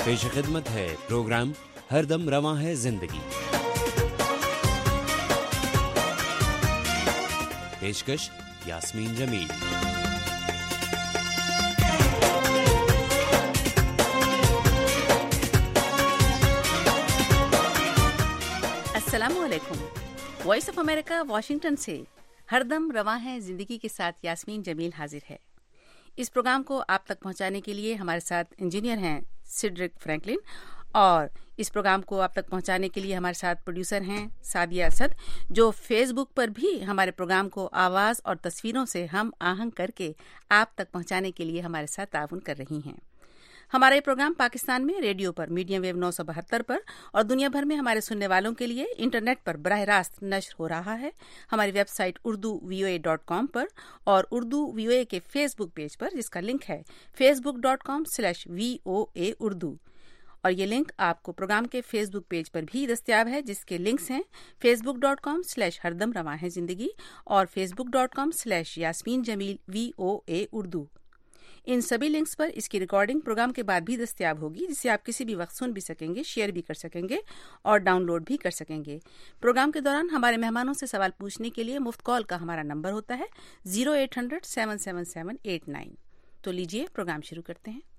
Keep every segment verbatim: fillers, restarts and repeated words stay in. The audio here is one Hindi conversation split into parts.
पेश खिदमत है प्रोग्राम हरदम रवां है जिंदगी। पेशकश यास्मीन जमील। अस्सलामु अलैकुम। वॉइस ऑफ अमेरिका वाशिंगटन से हरदम रवां है जिंदगी के साथ यास्मीन जमील हाजिर है। इस प्रोग्राम को आप तक पहुंचाने के लिए हमारे साथ इंजीनियर हैं सिड्रिक फ्रैंकलिन, और इस प्रोग्राम को आप तक पहुंचाने के लिए हमारे साथ प्रोड्यूसर हैं सादिया असद, जो फेसबुक पर भी हमारे प्रोग्राम को आवाज़ और तस्वीरों से हम आहंग करके आप तक पहुंचाने के लिए हमारे साथ ताउन कर रही हैं। हमारा ये प्रोग्राम पाकिस्तान में रेडियो पर मीडियम वेव नौ सौ बहत्तर पर और दुनिया भर में हमारे सुनने वालों के लिए इंटरनेट पर बराह रास्त नश्र हो रहा है हमारी website Urdu V O A dot com पर और उर्दू वी ओ ए के फेसबुक पेज पर, जिसका लिंक है Facebook dot com slash V O A Urdu. और ये लिंक आपको प्रोग्राम के फेसबुक पेज पर भी दस्तयाब है, जिसके लिंक्स हैं फेसबुक डॉट कॉम स्लैश हरदम रवां है जिंदगी और Facebook dot com slash Yasmeen Jameel V O A Urdu. इन सभी लिंक्स पर इसकी रिकॉर्डिंग प्रोग्राम के बाद भी दस्तयाब होगी, जिसे आप किसी भी वक्त सुन भी सकेंगे, शेयर भी कर सकेंगे और डाउनलोड भी कर सकेंगे। प्रोग्राम के दौरान हमारे मेहमानों से सवाल पूछने के लिए मुफ्त कॉल का हमारा नंबर होता है zero eight hundred seven seven seven eight nine. तो लीजिए प्रोग्राम शुरू करते हैं।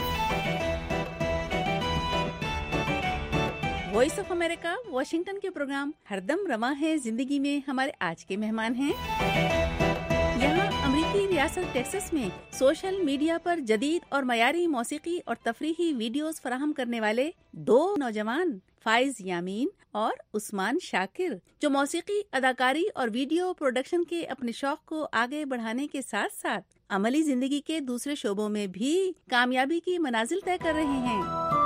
वॉइस ऑफ अमेरिका वाशिंगटन के प्रोग्राम हरदम रवां है जिंदगी में हमारे आज के मेहमान हैं। यहाँ अमेरिकी रियासत टेक्सास में सोशल मीडिया पर जदीद और मयारी मौसीकी और तफरीही वीडियोस फराहम करने वाले दो नौजवान फाइज यामीन और उस्मान शाकिर, जो मौसीकी, अदाकारी और वीडियो प्रोडक्शन के अपने शौक को आगे बढ़ाने के साथ साथ अमली जिंदगी के दूसरे शोबों में भी कामयाबी की मनाजिल तय कर रहे हैं।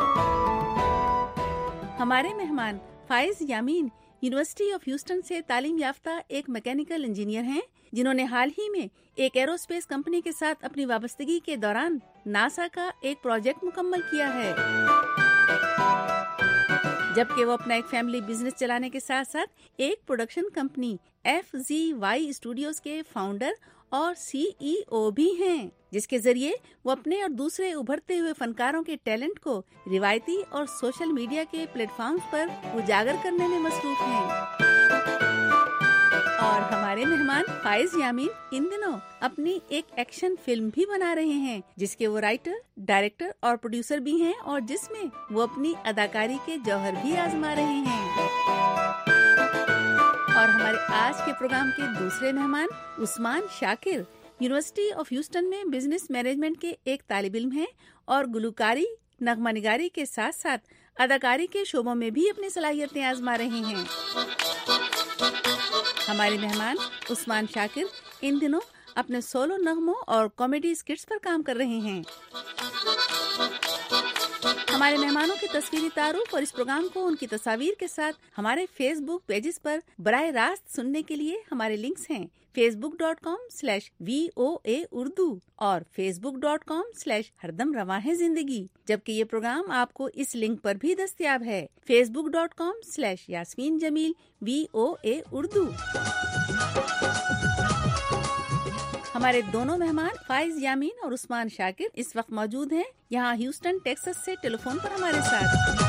हमारे मेहमान Faiz Yameen university of Houston से तालीम याफ्ता एक मैकेनिकल इंजीनियर हैं, जिन्होंने हाल ही में एक एरोस्पेस कंपनी के साथ अपनी वाबस्तगी के दौरान नासा का एक प्रोजेक्ट मुकम्मल किया है, जबकि वो अपना एक फैमिली बिजनेस चलाने के साथ साथ एक production company F G Y studios के फाउंडर और सी ई ओ भी हैं, जिसके जरिए वो अपने और दूसरे उभरते हुए फनकारों के टैलेंट को रिवायती और सोशल मीडिया के प्लेटफॉर्म्स पर उजागर करने में मसरूफ हैं। और हमारे मेहमान फाइज यामीन इन दिनों अपनी एक एक्शन फिल्म भी बना रहे हैं, जिसके वो राइटर, डायरेक्टर और प्रोड्यूसर भी हैं और जिसमें वो अपनी अदाकारी के जौहर भी आजमा रहे हैं। और हमारे आज के प्रोग्राम के दूसरे मेहमान Usman Shakir university of Houston में बिजनेस मैनेजमेंट के एक तालिब इल्म हैं और गुलकारी, नगमानिगारी के साथ साथ अदाकारी के शोबों में भी अपनी सलाहियतें आजमा रहे हैं। हमारे मेहमान उस्मान शाकिर इन दिनों अपने सोलो नगमों और कॉमेडी स्किट्स पर काम कर रहे हैं। हमारे मेहमानों की तस्वीरी तारुफ और इस प्रोग्राम को उनकी तस्वीर के साथ हमारे फेसबुक पेजेस पर बराह रास्त सुनने के लिए हमारे लिंक्स हैं Facebook dot com slash V O A Urdu और फेसबुक डॉट कॉम स्लैश हरदम रवां है जिंदगी, जबकि ये प्रोग्राम आपको इस लिंक पर भी दस्तयाब है Facebook dot com slash Yasmeen Jameel V O A Urdu. हमारे दोनों मेहमान फाइज यामीन और उस्मान शाकिर इस वक्त मौजूद हैं यहाँ ह्यूस्टन टेक्सास से टेलीफोन पर हमारे साथ।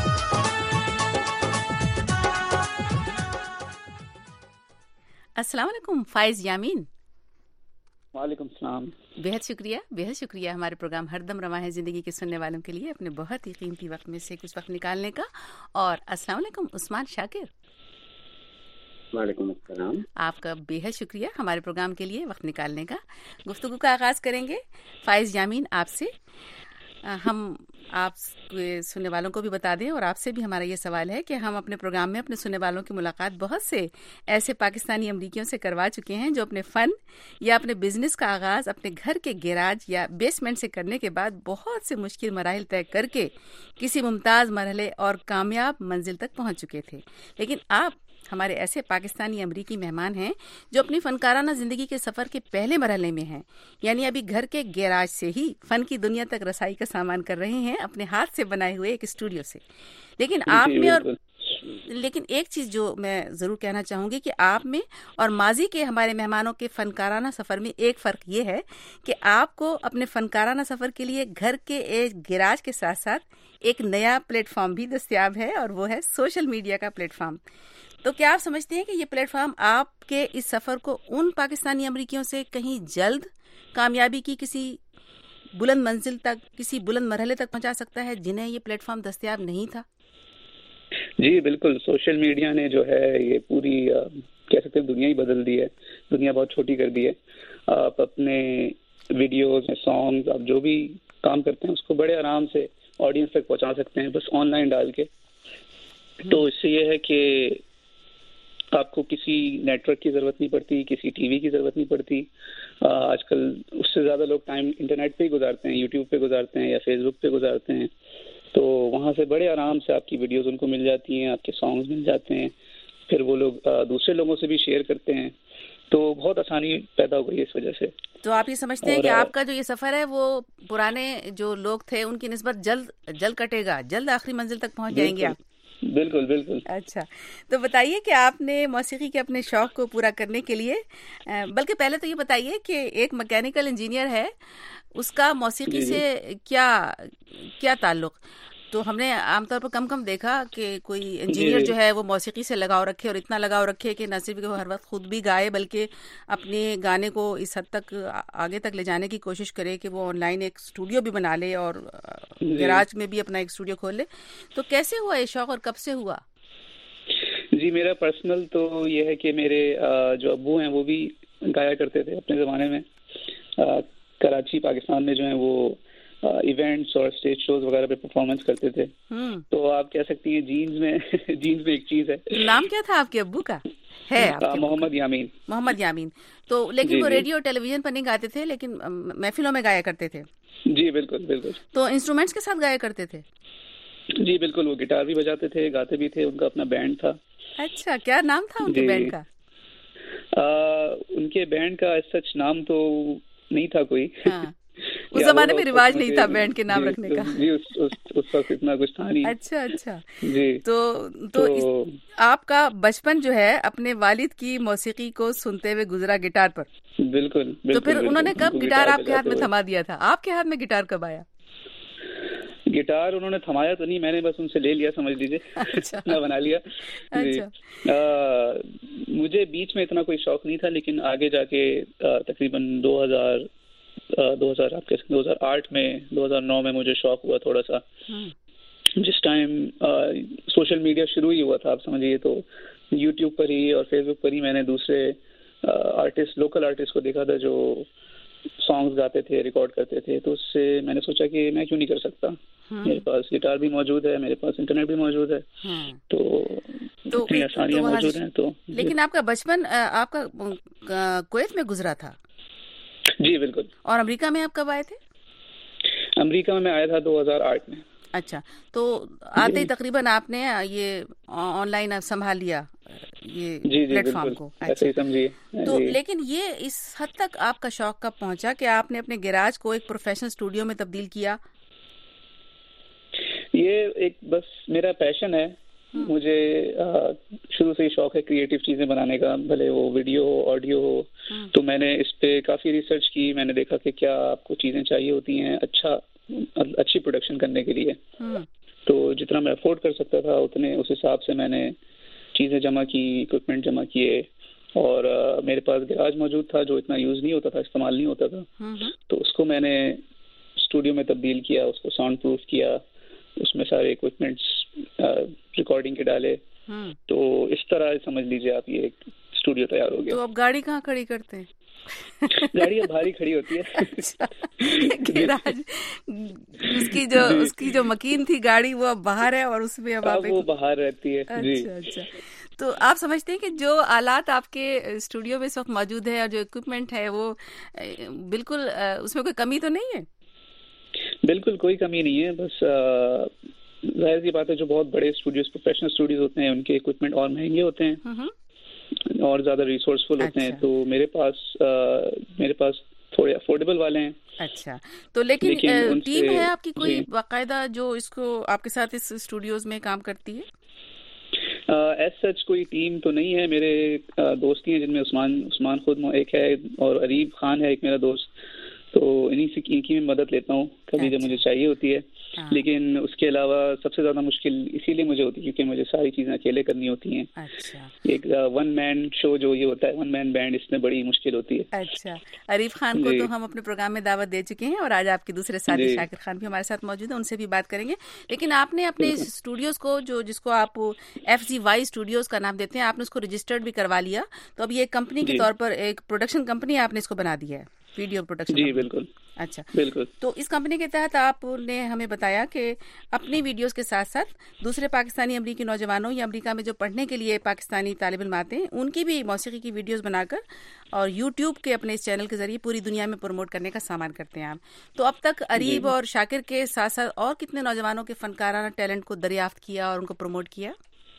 अस्सलाम वालेकुम फाइज यामीन। वालेकुम सलाम। बेहद शुक्रिया बेहद शुक्रिया हमारे प्रोग्राम हरदम रवां है जिंदगी के सुनने वालों के लिए अपने बहुत ही कीमती वक्त में से कुछ वक्त निकालने का। और अस्सलाम वालेकुम उस्मान शाकिर। वालेकुम अस्सलाम। आपका बेहद शुक्रिया हमारे प्रोग्राम के लिए वक्त निकालने का। गुफ्तगू का आगाज करेंगे फाइज यामीन आपसे। हम आप सुनने वालों को भी बता दें और आपसे भी हमारा ये सवाल है कि हम अपने प्रोग्राम में अपने सुनने वालों की मुलाकात बहुत से ऐसे पाकिस्तानी अमरीकियों से करवा चुके हैं, जो अपने फ़न या अपने बिजनेस का आगाज़ अपने घर के गैराज या बेसमेंट से करने के बाद बहुत से मुश्किल मराहिल तय करके किसी मुमताज़ मरहले और कामयाब मंजिल तक पहुँच चुके थे। लेकिन आप हमारे ऐसे पाकिस्तानी अमरीकी मेहमान हैं जो अपनी फनकाराना जिंदगी के सफर के पहले मरहले में हैं, यानी अभी घर के गैराज से ही फन की दुनिया तक रसाई का सामान कर रहे हैं अपने हाथ से बनाए हुए एक स्टूडियो से। लेकिन आप में और लेकिन एक चीज जो मैं जरूर कहना चाहूंगी कि आप में और माजी के हमारे मेहमानों के फनकाराना सफर में एक फर्क ये है कि आपको अपने फनकाराना सफर के लिए घर के एक गिराज के साथ साथ एक नया प्लेटफॉर्म भी दस्तयाब है, और वो है सोशल मीडिया का प्लेटफॉर्म। तो क्या आप समझते हैं कि ये प्लेटफॉर्म आपके इस सफर को उन पाकिस्तानी अमरीकियों से कहीं जल्द कामयाबी की किसी बुलंद मंजिल तक, किसी बुलंद मरहले तक पहुंचा सकता है जिन्हें ये प्लेटफॉर्म दस्तयाब नहीं था? जी बिल्कुल, सोशल मीडिया ने जो है ये पूरी आ, कह सकते हैं दुनिया ही बदल दी है, दुनिया बहुत छोटी कर दी है। आप अपने वीडियोस, सॉन्ग्स, आप जो भी काम करते हैं उसको बड़े आराम से ऑडियंस तक पहुंचा सकते हैं, बस ऑनलाइन डाल के। तो इससे ये है कि आपको किसी नेटवर्क की जरूरत नहीं पड़ती, किसी टीवी की जरूरत नहीं पड़ती। आजकल उससे ज्यादा लोग टाइम इंटरनेट पे ही गुजारते हैं, यूट्यूब पे गुजारते हैं या फेसबुक पे गुजारते हैं। तो वहाँ से बड़े आराम से आपकी वीडियोस उनको मिल जाती हैं, आपके सॉन्ग्स मिल जाते हैं, फिर वो लोग दूसरे लोगों से भी शेयर करते हैं। तो बहुत आसानी पैदा हो गई इस वजह से। तो आप ये समझते हैं कि आपका जो ये सफर है वो पुराने जो लोग थे उनकी निस्बत जल्द जल्द कटेगा, जल्द आखिरी मंजिल तक पहुंच जाएंगे आप? बिल्कुल बिल्कुल। अच्छा, तो बताइए कि आपने मौसीकी के अपने शौक को पूरा करने के लिए, बल्कि पहले तो ये बताइए कि एक मैकेनिकल इंजीनियर है, उसका मौसीकी से क्या क्या ताल्लुक? तो हमने आमतौर पर कम कम देखा कि कोई इंजीनियर जो है वो मौसीकी से लगाव रखे, और इतना लगाव रखे कि न सिर्फ वो हर वक्त खुद भी गाए बल्कि अपने गाने को इस हद तक आगे तक ले जाने की कोशिश करे कि वो ऑनलाइन एक स्टूडियो भी बना ले और गैराज में भी अपना एक स्टूडियो खोल ले। तो कैसे हुआ ये शौक और कब से हुआ? जी, मेरा पर्सनल तो ये है कि मेरे जो अब्बू हैं वो भी गाया करते थे अपने ज़माने में। कराची पाकिस्तान में जो है वो इवेंट्स और स्टेज शोज वगैरह पे परफॉर्मेंस करते थे। तो आप कह सकती हैं जीन्स में जीन्स में एक चीज है। नाम क्या था आपके अब्बू का? है मोहम्मद यामीन। मोहम्मद यामीन। तो लेकिन जी, वो रेडियो और टेलीविजन पर नहीं गाते थे, लेकिन महफिलों में गाया करते थे। जी बिल्कुल बिल्कुल। तो इंस्ट्रूमेंट्स के साथ गाया करते थे? जी बिल्कुल, वो गिटार भी बजाते थे, गाते भी थे, उनका अपना बैंड था। अच्छा, क्या नाम था उनके बैंड का? आ, उनके बैंड का सच नाम तो नहीं था कोई। हाँ। उस जमाने में रिवाज नहीं था बैंड के नाम रखने का। जी, उस उस उस वक्त इतना कुछ था नहीं। अच्छा अच्छा जी। तो तो, तो आपका बचपन जो है अपने वालिद की मौसीकी को सुनते हुए गुजरा गिटार पर। बिल्कुल, बिल्कुल। तो फिर उन्होंने कब गिटार आपके हाथ में थमा दिया था? आपके हाथ में गिटार कब आया? गिटार उन्होंने थमाया तो नहीं, मैंने बस उनसे ले लिया, समझ लीजिए। अच्छा। अपना बना लिया। अच्छा। आ, मुझे बीच में इतना कोई शौक नहीं था, लेकिन आगे जाके तकरीबन दो हज़ार दो हज़ार आप कैसे दो हज़ार आठ में दो हज़ार नौ में मुझे शौक हुआ थोड़ा सा। जिस टाइम सोशल मीडिया शुरू ही हुआ था, आप समझिए, तो यूट्यूब पर ही और फेसबुक पर ही मैंने दूसरे आर्टिस्ट, लोकल आर्टिस्ट को देखा था जो सॉन्ग्स गाते थे, रिकॉर्ड करते थे। तो उससे मैंने सोचा कि मैं क्यों नहीं कर सकता। मेरे पास गिटार भी मौजूद है, मेरे पास इंटरनेट भी मौजूद है, तो तो इतनी आसानियां मौजूद हैं। तो लेकिन आपका बचपन आपका कुवैत में गुजरा था? जी बिल्कुल। और अमेरिका में आप कब आए थे? अमेरिका में मैं आया था दो हज़ार आठ में। अच्छा, तो आते ही तकरीबन आपने ये ऑनलाइन संभाल लिया ये प्लेटफॉर्म को? ऐसे ही समझिए। तो लेकिन ये इस हद तक आपका शौक कब पहुंचा कि आपने अपने गैराज को एक प्रोफेशनल स्टूडियो में तब्दील किया? ये एक बस मेरा पैशन है। मुझे शुरू से ही शौक है क्रिएटिव चीजें बनाने का, भले वो वीडियो हो, ऑडियो हो। तो मैंने इस पे काफी रिसर्च की, मैंने देखा कि क्या आपको चीजें चाहिए होती हैं अच्छा अच्छी प्रोडक्शन करने के लिए। तो जितना मैं अफोर्ड कर सकता था उतने उस हिसाब से मैंने चीजें जमा की, इक्विपमेंट जमा किए, और uh, मेरे पास गैराज मौजूद था जो इतना यूज नहीं होता था, इस्तेमाल नहीं होता था। तो उसको मैंने स्टूडियो में तब्दील किया, उसको साउंड प्रूफ किया, उसमें सारे इक्विपमेंट्स रिकॉर्डिंग के डाले। तो इस तरह समझ लीजिए आप ये एक स्टूडियो तैयार हो गया। तो अब गाड़ी कहाँ खड़ी करते हैं? गाड़ी अब भारी खड़ी होती है। अच्छा, गैराज उसकी जो उसकी जो मकीन थी गाड़ी वो अब बाहर है और उसमें अब आप वो बाहर रहती है। अच्छा, जी अच्छा। तो आप समझते हैं कि जो आलात आपके स्टूडियो में इस वक्त मौजूद है और जो इक्विपमेंट है वो बिल्कुल उसमें कोई कमी तो नहीं है? बिल्कुल कोई कमी नहीं है। बस जाहिर सी बात है, जो बहुत बड़े स्टूडियोज, प्रोफेशनल स्टूडियोज होते हैं, उनके इक्विपमेंट और महंगे होते हैं और ज्यादा रिसोर्सफुल होते हैं। तो मेरे पास आ, मेरे पास थोड़े अफोर्डेबल वाले हैं। अच्छा, तो लेकिन, लेकिन टीम है आपकी कोई बाकायदा जो इसको आपके साथ इस स्टूडियोज में काम करती है? एज सच कोई टीम तो नहीं है, मेरे uh, दोस्त ही हैं जिनमें उस्मान उस्मान खुद एक है और अरीब खान है एक मेरा दोस्त, तो इन्हीं से इनकी मैं मदद लेता हूँ कभी जब मुझे चाहिए होती है। हाँ। लेकिन उसके अलावा सबसे ज्यादा मुश्किल इसीलिए मुझे होती है क्योंकि मुझे सारी चीजें अकेले करनी होती हैं। अच्छा। एक वन मैन शो जो ये होता है, वन मैन बैंड, इसमें बड़ी मुश्किल होती है। अच्छा, अरीफ खान को तो हम अपने प्रोग्राम में दावत दे चुके हैं और आज आपके दूसरे साथी शाकिर खान भी हमारे साथ मौजूद है, उनसे भी बात करेंगे। लेकिन आपने अपने स्टूडियोज को जो जिसको आप एफ जी वाई स्टूडियोज का नाम देते हैं, आपने उसको रजिस्टर्ड भी करवा लिया, तो अब ये कंपनी के तौर पर एक प्रोडक्शन कंपनी आपने इसको बना दिया है, वीडियो प्रोडक्शन। जी बिल्कुल। अच्छा, बिल्कुल। तो इस कंपनी के तहत आपने हमें बताया कि अपनी वीडियोस के साथ साथ दूसरे पाकिस्तानी अमरीकी नौजवानों या अमेरिका में जो पढ़ने के लिए पाकिस्तानी तालिब इल्म आते हैं उनकी भी मौसीकी की वीडियोस बनाकर और यूट्यूब के अपने इस चैनल के जरिए पूरी दुनिया में प्रमोट करने का सामान करते हैं आप। तो अब तक अरीब और शाकिर के साथ साथ और कितने नौजवानों के फनकाराना टैलेंट को दरियाफ्त किया और उनको प्रमोट किया?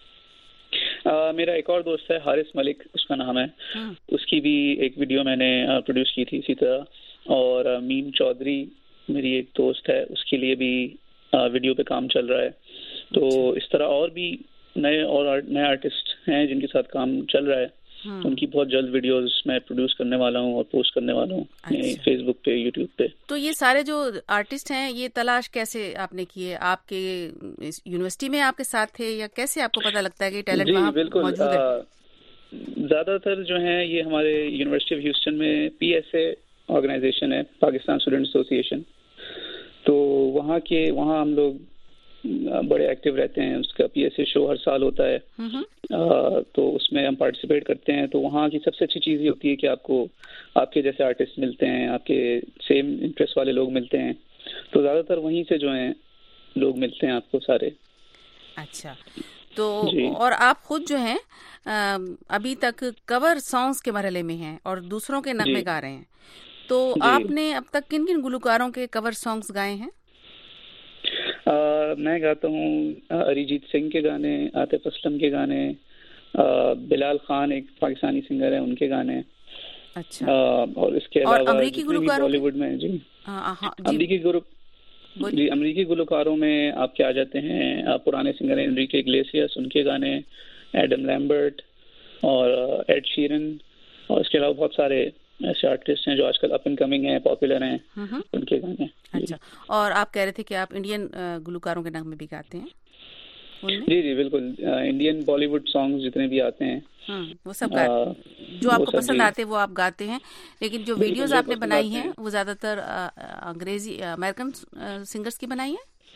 Uh, मेरा एक और दोस्त है हारिस मलिक, उसका नाम है, उसकी भी एक वीडियो मैंने प्रोड्यूस की थी इसी तरह। और मीम चौधरी मेरी एक दोस्त है, उसके लिए भी वीडियो पे काम चल रहा है। तो इस तरह और भी नए और नए आर्टिस्ट हैं जिनके साथ काम चल रहा है, उनकी बहुत जल्द वीडियोस मैं प्रोड्यूस करने वाला हूँ और पोस्ट करने वाला हूँ फेसबुक पे, यूट्यूब पे। तो ये सारे जो आर्टिस्ट हैं ये तलाश कैसे आपने किए? आपके यूनिवर्सिटी में आपके साथ थे या कैसे आपको पता लगता है कि टैलेंट वहाँ मौजूद है? ज्यादातर जो है ये हमारे यूनिवर्सिटी ऑफ ह्यूस्टन में पी एस ए ऑर्गेनाइजेशन है, पाकिस्तान स्टूडेंट एसोसिएशन, तो वहाँ के वहाँ हम लोग बड़े एक्टिव रहते हैं। उसका पी एस ए शो हर साल होता है, आ, तो उसमें हम पार्टिसिपेट करते हैं। तो वहाँ की सबसे अच्छी चीज़ ये होती है कि आपको आपके जैसे आर्टिस्ट मिलते हैं, आपके सेम इंटरेस्ट वाले लोग मिलते हैं, तो ज़्यादातर वहीं से जो हैं लोग मिलते हैं आपको सारे। अच्छा, तो और आप खुद जो हैं अभी तक कवर सॉन्ग्स के मरहले में हैं और दूसरों के नगमे गा रहे हैं, तो आपने अब तक किन किन गुलकारों के कवर सॉन्ग्स गाए हैं? Uh, मैं गाता हूँ अरिजीत सिंह के गाने, आतिफ असलम के गाने, uh, बिलाल खान एक पाकिस्तानी सिंगर है, उनके गाने। अच्छा। uh, और इसके अलावा अमरीकी गुलकारों बॉलीवुड में जी अमरीकी गुरु जी अमरीकी गुलकारों में आप क्या आ जाते हैं, uh, पुराने सिंगर हैं एनरिके इग्लेसियस, उनके गाने, एडम लैम्बर्ट और एड शीरन, और इसके अलावा बहुत सारे ऐसे आर्टिस्ट हैं जो आजकल अप एंड कमिंग हैं, पॉपुलर हैं, उनके गाने। अच्छा, और आप कह रहे थे कि आप इंडियन गुलकारों के नगमे भी गाते हैं? जी जी बिल्कुल, इंडियन बॉलीवुड सॉन्ग्स जितने भी आते हैं वो सब गाते, जो आपको पसंद आते हैं वो आप गाते हैं। लेकिन जो वीडियोस आपने बनाई हैं वो ज्यादातर अंग्रेजी अमेरिकन सिंगर्स की बनाई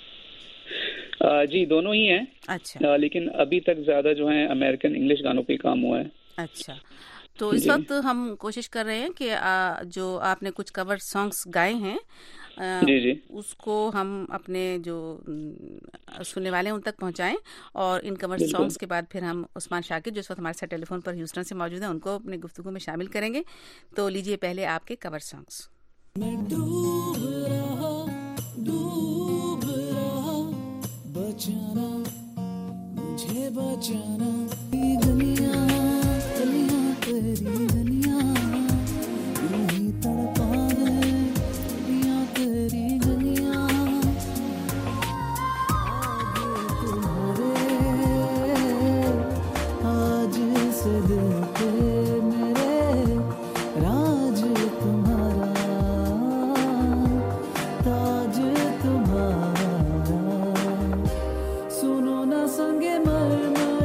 है? जी दोनों ही हैं। अच्छा। लेकिन अभी तक ज्यादा जो है अमेरिकन इंग्लिश गानों पे काम हुआ है। अच्छा, तो इस वक्त हम कोशिश कर रहे हैं कि आ, जो आपने कुछ कवर सॉन्ग्स गाए हैं आ, जी जी उसको हम अपने जो सुनने वाले हैं उन तक पहुंचाएं, और इन कवर सॉन्ग्स के बाद फिर हम उस्मान शाकिर जो इस वक्त हमारे साथ टेलीफोन पर ह्यूस्टन से मौजूद हैं उनको अपने गुफ्तगू में शामिल करेंगे। तो लीजिए पहले आपके कवर सॉन्ग्स। मैं डूब रहा, डूब रहा, बचाना मुझे बचाना, दुनिया तेरी दुनिया यही तड़पा है, दुनिया तेरी दुनिया, आज से दिल के मेरे राज तुम्हारा, ताज तुम्हारा, सुनो ना संगे मर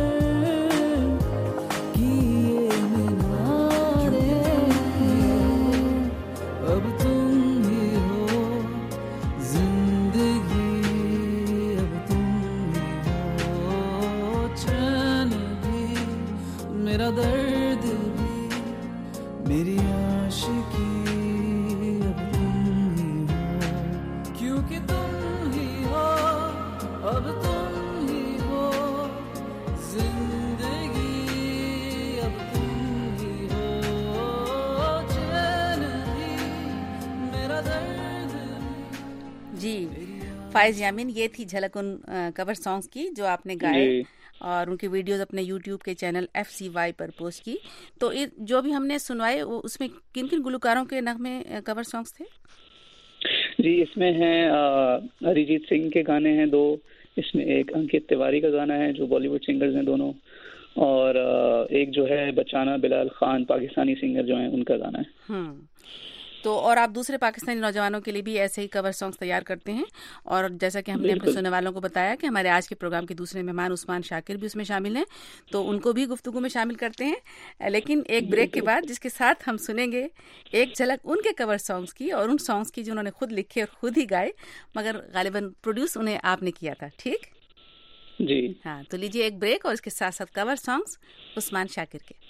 फाइज यामीन। ये थी झलक उन कवर सॉन्ग्स की जो आपने गाए और उनकी वीडियोस अपने यूट्यूब के चैनल एफ सी वाई पर पोस्ट की। तो जो भी हमने सुनवाए वो उसमें किन किन गुलकारों के नगमे कवर सॉन्ग्स थे? जी इसमें हैं अरिजीत सिंह के गाने हैं दो, इसमें एक अंकित तिवारी का गाना है जो बॉलीवुड सिंगर्स हैं दोनों, और एक जो है बचाना बिलाल खान पाकिस्तानी सिंगर जो हैं उनका गाना है। हम्म तो और आप दूसरे पाकिस्तानी नौजवानों के लिए भी ऐसे ही कवर सॉन्ग्स तैयार करते हैं, और जैसा कि हमने अपने सुनने वालों को बताया कि हमारे आज के प्रोग्राम के दूसरे मेहमान उस्मान शाकिर भी उसमें शामिल हैं, तो उनको भी गुफ्तगू में शामिल करते हैं। लेकिन एक ब्रेक के बाद जिसके साथ हम सुनेंगे एक झलक उनके कवर सॉन्ग्स की, और उन सॉन्ग्स की जो उन्होंने खुद लिखे और खुद ही गाए, मगर गालिबन प्रोड्यूस उन्हें आपने किया था। ठीक जी हाँ, तो लीजिए एक ब्रेक और इसके साथ साथ कवर सॉन्ग्स उस्मान शाकिर के।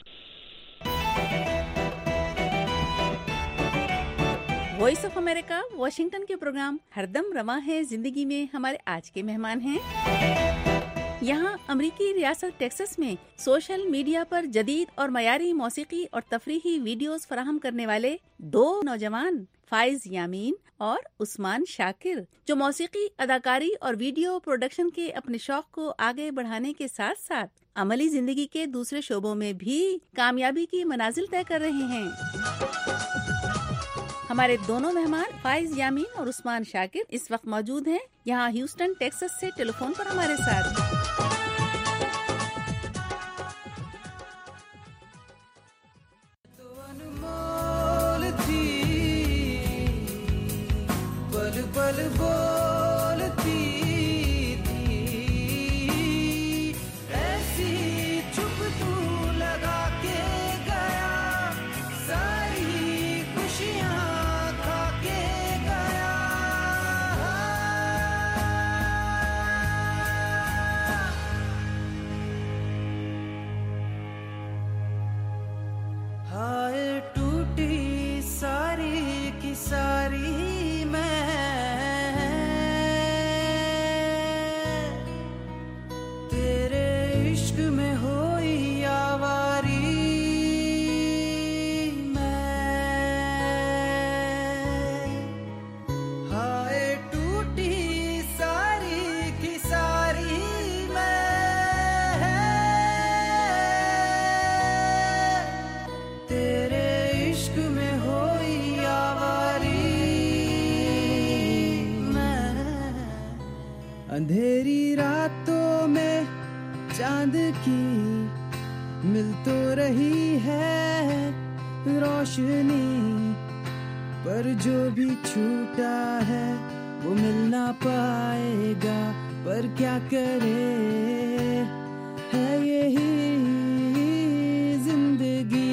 वॉइस ऑफ अमेरिका वॉशिंगटन के प्रोग्राम हरदम रवां है जिंदगी में हमारे आज के मेहमान हैं। यहाँ अमरीकी रियासत टेक्सास में सोशल मीडिया पर जदीद और मयारी मौसीकी और तफरीही वीडियोस फराहम करने वाले दो नौजवान फाइज यामीन और उस्मान शाकिर, जो मौसीकी, अदाकारी और वीडियो प्रोडक्शन के अपने शौक को आगे बढ़ाने के साथ साथ अमली जिंदगी के दूसरे शोबों में भी कामयाबी की मनाजिल तय कर रहे हैं। हमारे दोनों मेहमान फाइज यामीन और उस्मान शाकिर इस वक्त मौजूद हैं यहाँ ह्यूस्टन टेक्सास से टेलीफोन पर हमारे साथ। पल पल बोलती थी ऐसी चुप तू लगा के गया, सारी खुशियाँ खा के गया। हाय टूटी सारी की सारी अंधेरी रातों में चांद की मिल तो रही है रोशनी, पर जो भी छूटा है वो मिल ना पाएगा, पर क्या करे है यही जिंदगी।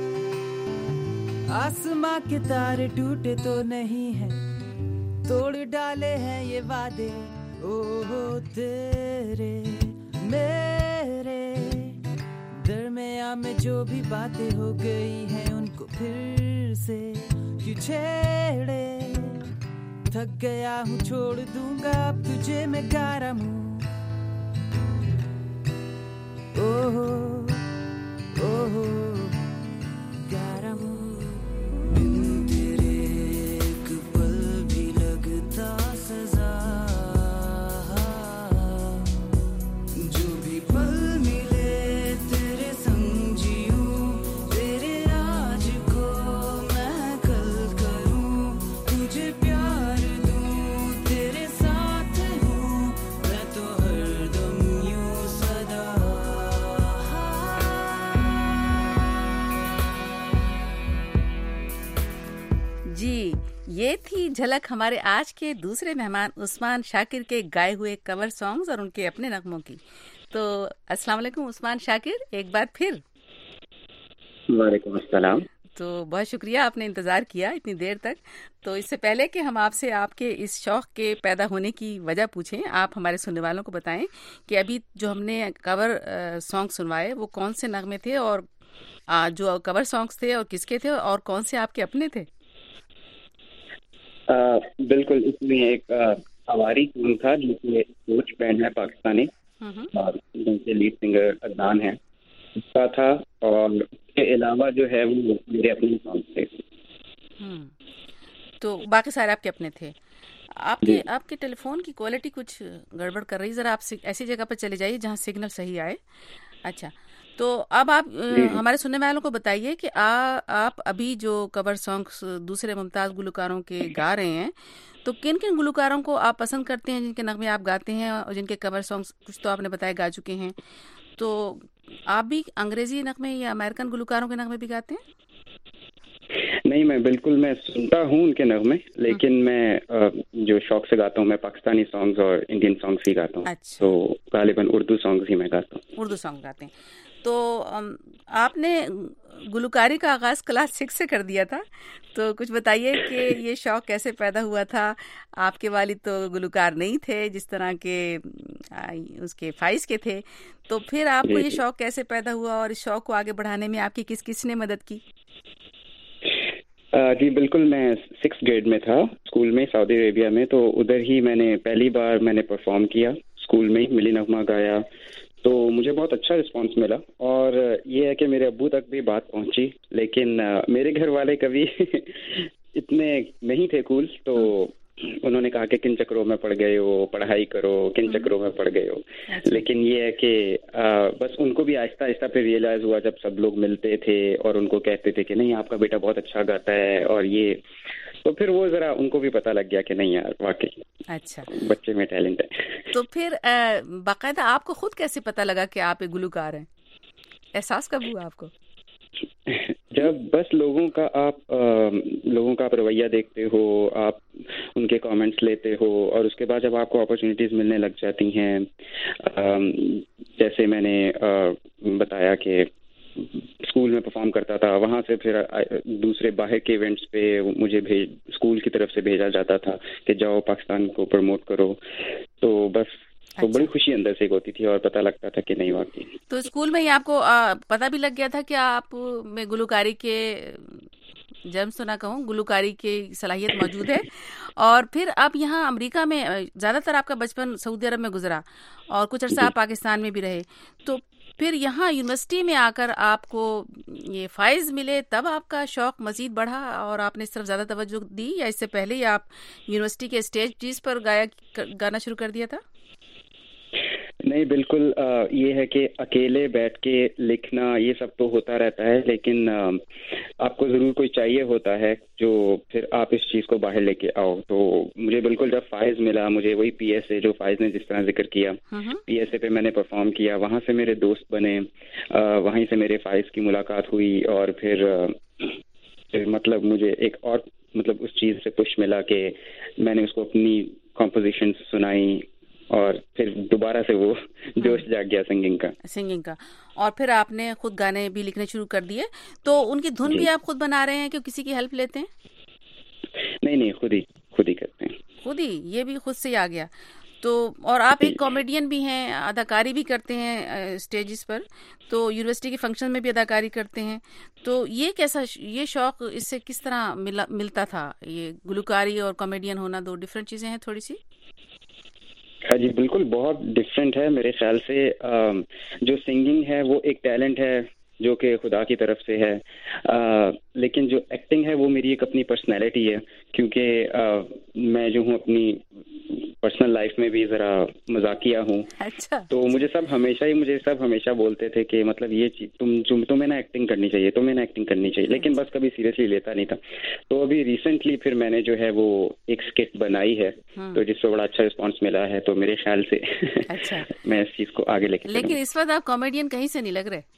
आसमां के तारे टूटे तो नहीं है, तोड़ डाले हैं ये वादे ओ तेरे मेरे दरमियां में जो भी बातें हो गई हैं उनको फिर से क्यों छेड़े। थक गया हूँ छोड़ दूंगा अब तुझे मैं गारा मुँह। ओहो ओहो गारा मुँह, बिन तेरे एक पल भी लगता सजा। ये थी झलक हमारे आज के दूसरे मेहमान उस्मान शाकिर के गाए हुए कवर सॉन्ग्स और उनके अपने नगमों की। तो अस्सलाम वालेकुम उस्मान शाकिर, एक बार फिर। वालेकुम अस्सलाम। तो बहुत शुक्रिया, आपने इंतज़ार किया इतनी देर तक। तो इससे पहले कि हम आपसे आपके इस शौक़ के पैदा होने की वजह पूछें, आप हमारे सुनने वालों को बताएं कि अभी जो हमने कवर सॉन्ग सुनवाए वो कौन से नगमे थे, और आ, जो कवर सॉन्ग्स थे और किसके थे, और कौन से आपके अपने थे? आ, बिल्कुल, इसमें एक हवारी ट्यून था जो कि कोच बैंड है पाकिस्तानी, और जिनके लीड सिंगर अदनान है, उसका था, और उसके अलावा जो है वो मेरे अपने सॉन्ग थे। तो बाकी सारे आपके अपने थे। आपके आपके टेलीफोन की क्वालिटी कुछ गड़बड़ कर रही है, जरा आप ऐसी जगह पर चले जाइए जहाँ सिग्नल सही आए। अच्छा, तो अब आप हमारे सुनने वालों को बताइए कि आ, आप अभी जो कवर सॉन्ग्स दूसरे मुमताज गुलकारों के गा रहे हैं, तो किन किन गुलकारों को आप पसंद करते हैं जिनके नगमे आप गाते हैं और जिनके कवर सॉन्ग्स कुछ तो आपने बताया गा चुके हैं, तो आप भी अंग्रेजी नगमे या अमेरिकन गुलकारों के नगमे भी गाते हैं? नहीं, मैं बिल्कुल मैं सुनता हूँ उनके नगमे, लेकिन मैं अ, जो शौक से गाता हूँ मैं पाकिस्तानी सॉन्ग्स और इंडियन सॉन्ग्स ही गाता हूँ। अच्छा। तो गालिबन उर्दू सॉन्ग्स ही मैं गाता हूँ। उर्दू सॉन्ग गाते हैं। तो अम, आपने गुलकारी का आगाज क्लास सिक्स से कर दिया था, तो कुछ बताइए कि ये शौक कैसे पैदा हुआ था? आपके वालिद तो गुलकार नहीं थे जिस तरह के आ, उसके फाइज के थे, तो फिर आपको ये शौक कैसे पैदा हुआ और इस शौक को आगे बढ़ाने में आपकी किस किस ने मदद की? Uh, जी बिल्कुल, मैं सिक्स ग्रेड में था स्कूल में सऊदी अरेबिया में, तो उधर ही मैंने पहली बार मैंने परफॉर्म किया स्कूल में ही, मिली नगमा गाया, तो मुझे बहुत अच्छा रिस्पांस मिला। और ये है कि मेरे अब्बू तक भी बात पहुंची, लेकिन uh, मेरे घर वाले कभी इतने नहीं थे कूल, तो उन्होंने कहा कि किन चक्रों में पड़ गए हो, पढ़ाई करो, किन चक्रों में पड़ गए हो। लेकिन ये है कि बस उनको भी आहिस्ता आहिस्ता फिर रियलाइज हुआ जब सब लोग मिलते थे और उनको कहते थे कि नहीं आपका बेटा बहुत अच्छा गाता है और ये, तो फिर वो जरा उनको भी पता लग गया कि नहीं यार वाकई अच्छा बच्चे में टैलेंट है। तो फिर बाकायदा आपको खुद कैसे पता लगा कि आप एक गुलकार हैं? एहसास कब हुआ आपको? जब बस लोगों का आप आ, लोगों का आप रवैया देखते हो, आप उनके कमेंट्स लेते हो, और उसके बाद जब आपको अपॉर्चुनिटीज मिलने लग जाती हैं, आ, जैसे मैंने आ, बताया कि स्कूल में परफॉर्म करता था, वहाँ से फिर दूसरे बाहर के इवेंट्स पे मुझे भेज स्कूल की तरफ से भेजा जाता था कि जाओ पाकिस्तान को प्रमोट करो, तो बस तो अच्छा। बड़ी खुशी अंदर से होती थी और पता लगता था कि नहीं वाकई। तो स्कूल में ही आपको आ, पता भी लग गया था कि आप में गुलकारी के जन्म तो ना कहूँ, गुलकारी की सलाहियत मौजूद है, और फिर आप यहाँ अमेरिका में, ज़्यादातर आपका बचपन सऊदी अरब में गुजरा और कुछ अर्सा आप पाकिस्तान में भी रहे, तो फिर यहाँ यूनिवर्सिटी में आकर आपको ये फाइज मिले, तब आपका शौक मजीद बढ़ा और आपने इस तरफ ज़्यादा तवज्जो दी, या इससे पहले ही आप यूनिवर्सिटी के स्टेज पर गाया गाना शुरू कर दिया था? नहीं, बिल्कुल आ, ये है कि अकेले बैठ के लिखना ये सब तो होता रहता है, लेकिन आ, आपको ज़रूर कोई चाहिए होता है जो फिर आप इस चीज़ को बाहर लेके आओ। तो मुझे बिल्कुल जब फाइज मिला, मुझे वही पीएसए जो फाइज ने जिस तरह जिक्र किया, पीएसए पे मैंने परफॉर्म किया, वहाँ से मेरे दोस्त बने, आ, वहीं से मेरे फाइज की मुलाकात हुई, और फिर, आ, फिर मतलब मुझे एक और मतलब उस चीज़ से पुश मिला कि मैंने उसको अपनी कॉम्पोजिशन सुनाई, और फिर दोबारा से वो जोश जाग गया सिंगिंग का सिंगिंग का और फिर आपने खुद गाने भी लिखने शुरू कर दिए। तो उनकी धुन भी आप खुद बना रहे हैं कि किसी की हेल्प लेते हैं? नहीं नहीं, खुद ही खुद ही करते हैं। खुद ही, ये भी खुद से ही आ गया। तो और आप एक कॉमेडियन भी हैं, अदाकारी भी करते हैं स्टेजेस पर, तो यूनिवर्सिटी के फंक्शन में भी अदाकारी करते हैं, तो ये कैसा, ये शौक इससे किस तरह मिला मिलता था? ये गुलकारी और कॉमेडियन होना दो डिफरेंट चीज़ें हैं थोड़ी सी। हाँ जी, बिल्कुल बहुत डिफरेंट है मेरे ख्याल से। जो सिंगिंग है वो एक टैलेंट है जो कि खुदा की तरफ से है, आ, लेकिन जो एक्टिंग है वो मेरी एक अपनी पर्सनैलिटी है, क्योंकि आ, मैं जो हूँ अपनी पर्सनल लाइफ में भी ज़रा मजाकिया हूँ। अच्छा। तो मुझे सब हमेशा ही मुझे सब हमेशा बोलते थे कि मतलब ये चीज तुम तुम तुम्हें ना एक्टिंग करनी चाहिए, तुम्हें ना एक्टिंग करनी चाहिए, लेकिन बस कभी सीरियसली लेता नहीं था। तो अभी रिसेंटली फिर मैंने जो है वो एक स्किट बनाई है, तो जिससे बड़ा अच्छा रिस्पॉन्स मिला है, तो मेरे ख्याल से अच्छा मैं इस चीज को आगे लेके। लेकिन इस वक्त आप कॉमेडियन कहीं से नहीं लग रहे।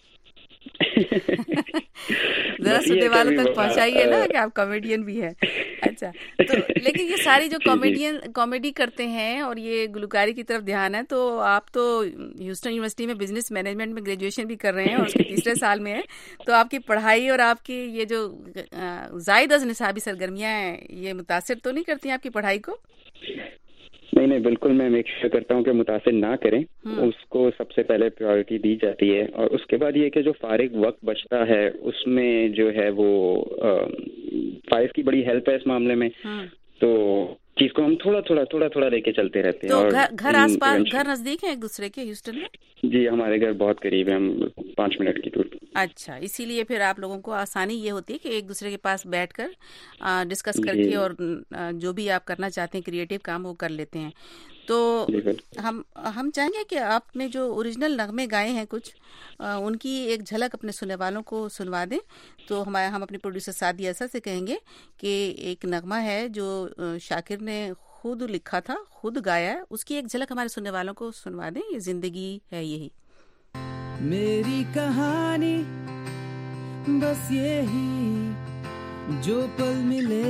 जरा सुनने वालों तक पहुंचाइए ना कि आप कॉमेडियन भी हैं। अच्छा, तो लेकिन ये सारी जो कॉमेडियन कॉमेडी करते हैं और ये गुलकारी की तरफ ध्यान है, तो आप तो ह्यूस्टन यूनिवर्सिटी में बिजनेस मैनेजमेंट में ग्रेजुएशन भी कर रहे हैं और उसके तीसरे साल में है, तो आपकी पढ़ाई और आपकी ये जो ज़ायद अज़ निसाबी सरगर्मियाँ हैं, ये मुतासिर तो नहीं करती हैं आपकी पढ़ाई को? नहीं नहीं, बिल्कुल मैं मेक श्योर करता हूँ कि मुतासिर ना करें, उसको सबसे पहले प्रायोरिटी दी जाती है, और उसके बाद ये कि जो फारिग वक्त बचता है उसमें जो है वो फाइज की बड़ी हेल्प है इस मामले में। तो चीज को हम थोड़ा थोड़ा थोड़ा थोड़ा लेके चलते रहते हैं। तो और घर घर आसपास घर नजदीक है एक दूसरे के ह्यूस्टन में? जी, हमारे घर बहुत करीब है, हम पाँच मिनट की दूर। अच्छा, इसीलिए फिर आप लोगों को आसानी ये होती है कि एक दूसरे के पास बैठकर डिस्कस करके और जो भी आप करना चाहते हैं क्रिएटिव काम वो कर लेते हैं। तो हम हम चाहेंगे कि आपने जो ओरिजिनल नगमे गाए हैं कुछ आ, उनकी एक झलक अपने सुनने वालों को सुनवा दें। तो हमारे हम अपने प्रोड्यूसर सादिया ऐसा से कहेंगे कि एक नगमा है जो शाकिर ने खुद लिखा था, खुद गाया है, उसकी एक झलक हमारे सुनने वालों को सुनवा दें। ये जिंदगी है यही मेरी कहानी, बस यही जो पल मिले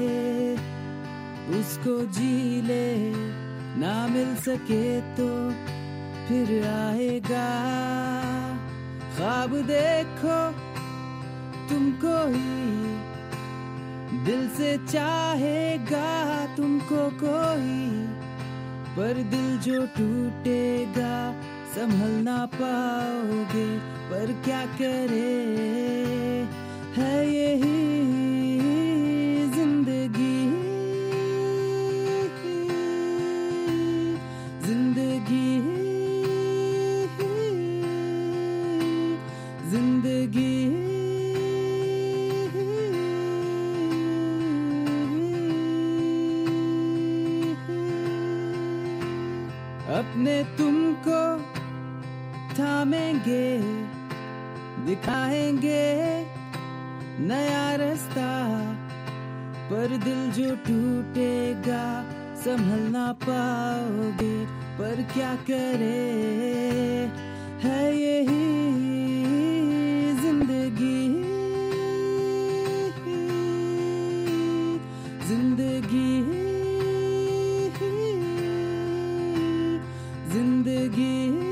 उसको जी ले, ना मिल सके तो फिर आएगा। ख्वाब देखो तुमको ही, दिल से चाहेगा तुमको कोई, पर दिल जो टूटेगा संभल ना पाओगे। पर क्या करे, है यही जिंदगी, जिंदगी, जिंदगी। अपने तुमको थामेंगे, दिखाएंगे नया रास्ता, पर दिल जो टूटेगा संभल ना पाओगे। पर क्या करे, है यही जिंदगी, जिंदगी, जिंदगी।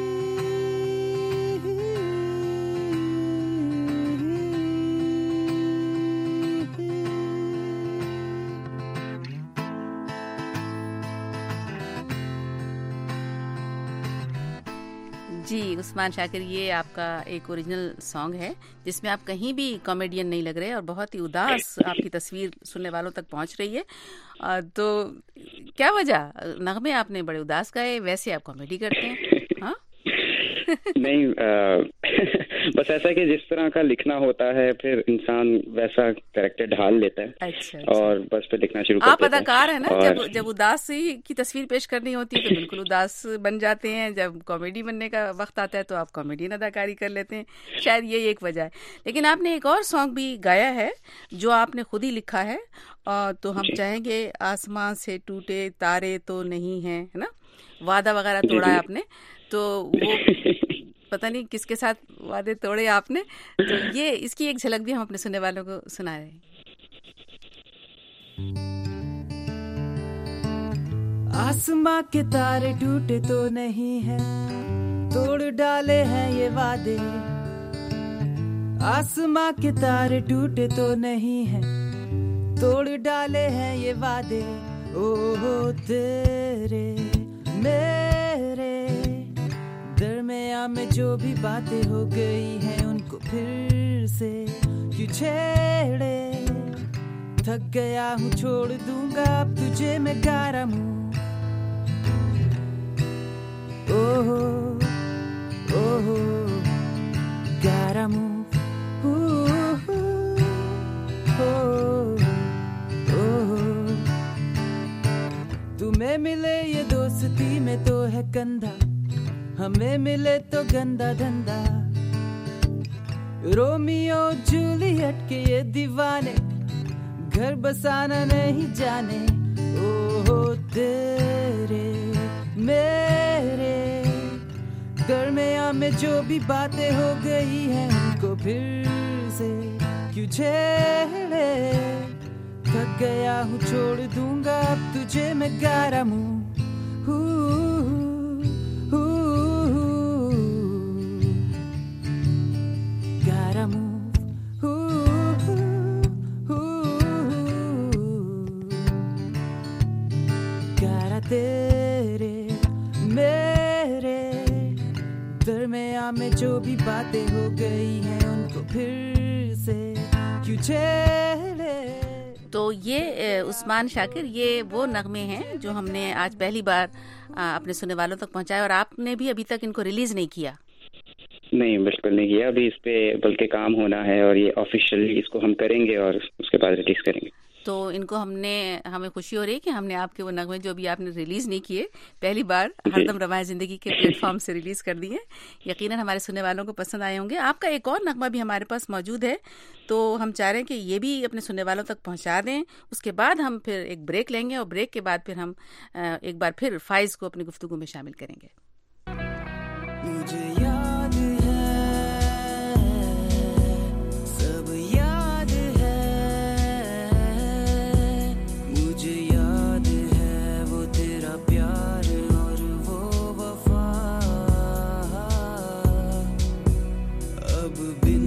जी उस्मान शाकिर, ये आपका एक ओरिजिनल सॉन्ग है जिसमें आप कहीं भी कॉमेडियन नहीं लग रहे और बहुत ही उदास आपकी तस्वीर सुनने वालों तक पहुंच रही है। तो क्या वजह, नगमे आपने बड़े उदास गाए, वैसे आप कॉमेडी करते हैं? हाँ नहीं, आ, बस ऐसा कि जिस तरह का लिखना होता है फिर इंसान वैसा कैरेक्टर ढाल लेता है। अच्छा, अच्छा। और बस फिर लिखना शुरू करते हैं। आप अदाकार है ना, और... जब जब उदास की तस्वीर पेश करनी होती है तो बिल्कुल उदास बन जाते हैं, जब कॉमेडी बनने का वक्त आता है तो आप कॉमेडियन अदाकारी कर लेते हैं। शायद ये एक वजह है। लेकिन आपने एक और सॉन्ग भी गाया है जो आपने खुद ही लिखा है, और तो हम चाहेंगे आसमां से टूटे तारे तो नहीं है, है ना, वादा वगैरह तोड़ा है आपने, तो वो पता नहीं किसके साथ वादे तोड़े आपने, तो ये इसकी एक झलक भी हम अपने सुनने वालों को सुना रहे हैं। आसमां के तारे टूटे तो नहीं है, तोड़ डाले हैं ये वादे। आसमां के तारे टूटे तो नहीं है, तोड़ डाले हैं ये वादे। ओ तेरे मेरे दरमियां में जो भी बातें हो गई हैं उनको फिर से क्यों छेड़े। थक गया हूँ, छोड़ दूंगा अब तुझे मैं गारा मुँह। ओहो ओहो गारा मुँह। तुम्हें मिले ये दोस्ती में तो है कंधा, हमें मिले तो गंदा धंधा। रोमियो जूलियट के ये दीवाने घर बसाना नहीं जाने। ओहो तेरे मेरे दरमियां में जो भी बातें हो गई हैं उनको फिर से क्यों छेड़े। थक गया हूँ, छोड़ दूंगा अब तुझे मैं गारा मुँह। गारा मुँह। गारा तेरे मेरे दरमियां में जो भी बातें हो गई हैं उनको फिर से क्यों छेड़े। तो ये उस्मान शाकिर, ये वो नगमे हैं जो हमने आज पहली बार अपने सुनने वालों तक पहुंचाए, और आपने भी अभी तक इनको रिलीज नहीं किया। नहीं, बिल्कुल नहीं किया। अभी इस पे बल्कि काम होना है और ये ऑफिशियली इसको हम करेंगे और उसके बाद रिलीज करेंगे। तो इनको हमने हमें खुशी हो रही है कि हमने आपके वो नगमे जो अभी आपने रिलीज़ नहीं किए पहली बार हरदम रवां है ज़िंदगी के प्लेटफॉर्म से रिलीज़ कर दिए। यकीनन हमारे सुनने वालों को पसंद आए होंगे। आपका एक और नगमा भी हमारे पास मौजूद है, तो हम चाह रहे हैं कि ये भी अपने सुनने वालों तक पहुंचा दें। उसके बाद हम फिर एक ब्रेक लेंगे और ब्रेक के बाद फिर हम एक बार फिर फाइज को अपनी गुफ्तगू में शामिल करेंगे। मुझे याद है, सब याद है, मुझे याद है वो तेरा प्यार और वो वफा, अब बिन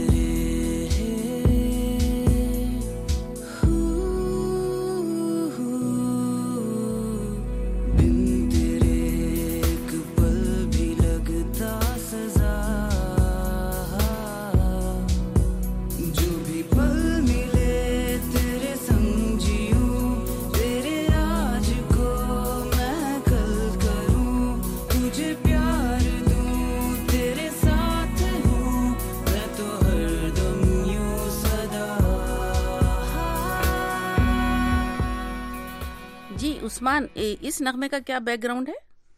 उस्मान, इस नगमे का क्या बैकग्राउंड है?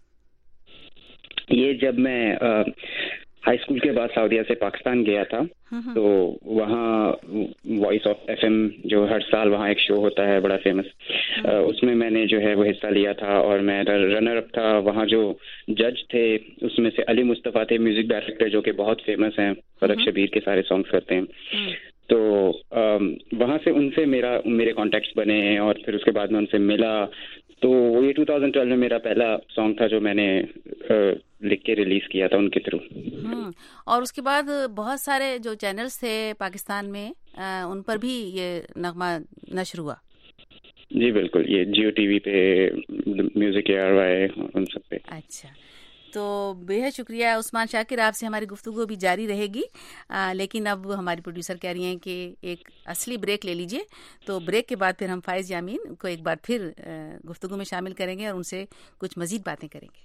ये जब मैं हाई स्कूल के बाद सऊदीया से पाकिस्तान गया था, तो वहाँ वॉइस ऑफ एफएम जो हर साल वहाँ एक शो होता है बड़ा फेमस, उसमें मैंने जो है वो हिस्सा लिया था और मैं रनर अप था। वहाँ जो जज थे उसमें से अली मुस्तफ़ा थे, म्यूजिक डायरेक्टर जो कि बहुत फेमस हैं, फरक शबीर के सारे सॉन्ग्स करते हैं। तो वहाँ से उनसे मेरा मेरे कॉन्टेक्ट्स बने और फिर उसके बाद में उनसे मिला। तो वो ये दो हज़ार बारह में मेरा पहला सॉन्ग था जो मैंने लिख के रिलीज किया था उनके थ्रू। और उसके बाद बहुत सारे जो चैनल्स थे पाकिस्तान में आ, उन पर भी ये नगमा नशर हुआ। जी बिल्कुल, ये जियो टीवी पे, म्यूजिक एआरवाई, उन सब पे। अच्छा, तो बेहद शुक्रिया उस्मान शाकिर, आपसे हमारी गुफ्तगू भी जारी रहेगी, आ, लेकिन अब हमारी प्रोड्यूसर कह रही हैं कि एक असली ब्रेक ले लीजिए। तो ब्रेक के बाद फिर हम फाइज यामीन को एक बार फिर गुफ्तगू में शामिल करेंगे और उनसे कुछ मजीद बातें करेंगे।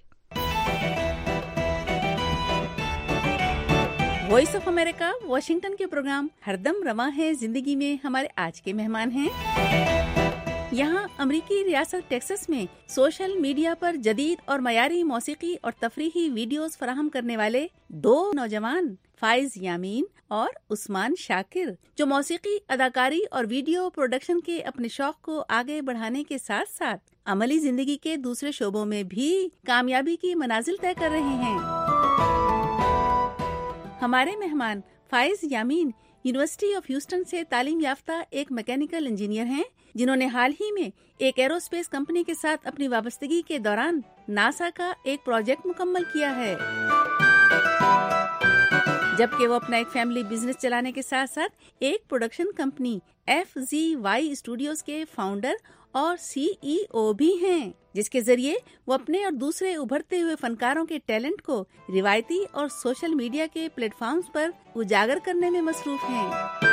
वॉइस ऑफ अमेरिका वॉशिंगटन के प्रोग्राम हरदम रवां है जिंदगी में हमारे आज के मेहमान हैं। यहाँ अमरीकी रियासत टेक्सास में सोशल मीडिया पर जदीद और मयारी मौसीकी और तफरीही वीडियोस फराहम करने वाले दो नौजवान फाइज यामीन और उस्मान शाकिर, जो मौसीकी, अदाकारी और वीडियो प्रोडक्शन के अपने शौक को आगे बढ़ाने के साथ साथ अमली जिंदगी के दूसरे शोबों में भी कामयाबी की मनाजिल तय कर रहे हैं। हमारे मेहमान Faiz Yameen university of Houston से तालीम याफ्ता एक मैकेनिकल इंजीनियर हैं, जिन्होंने हाल ही में एक एरोस्पेस कंपनी के साथ अपनी वाबस्तगी के दौरान नासा का एक प्रोजेक्ट मुकम्मल किया है, जबकि वो अपना एक फैमिली बिजनेस चलाने के साथ साथ एक production company F G Y studios के फाउंडर और सीईओ भी हैं, जिसके जरिए वो अपने और दूसरे उभरते हुए फनकारों के टैलेंट को रिवायती और सोशल मीडिया के प्लेटफॉर्म्स पर उजागर करने में मसरूफ हैं।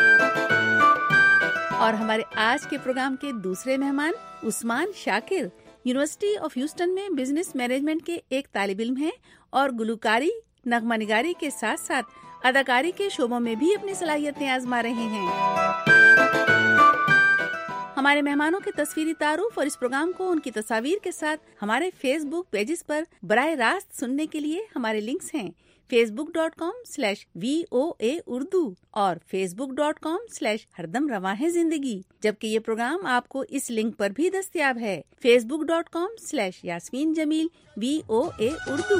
और हमारे आज के प्रोग्राम के दूसरे मेहमान Usman Shakir university of Houston में बिजनेस मैनेजमेंट के एक तालिब इल्म हैं और गुलकारी, नगमा निगारी के साथ साथ अदाकारी के शोबों में भी अपनी सलाहियतें आजमा रहे हैं। हमारे मेहमानों के तस्वीरी तारुफ और इस प्रोग्राम को उनकी तस्वीर के साथ हमारे फेसबुक पेजेस पर बराह रास्त सुनने के लिए हमारे लिंक्स हैं Facebook dot com slash V O A Urdu और फेसबुक डॉट कॉम स्लैश हरदम रवां है जिंदगी, जबकि ये प्रोग्राम आपको इस लिंक पर भी दस्तयाब है Facebook dot com slash Yasmeen Jameel V O A Urdu.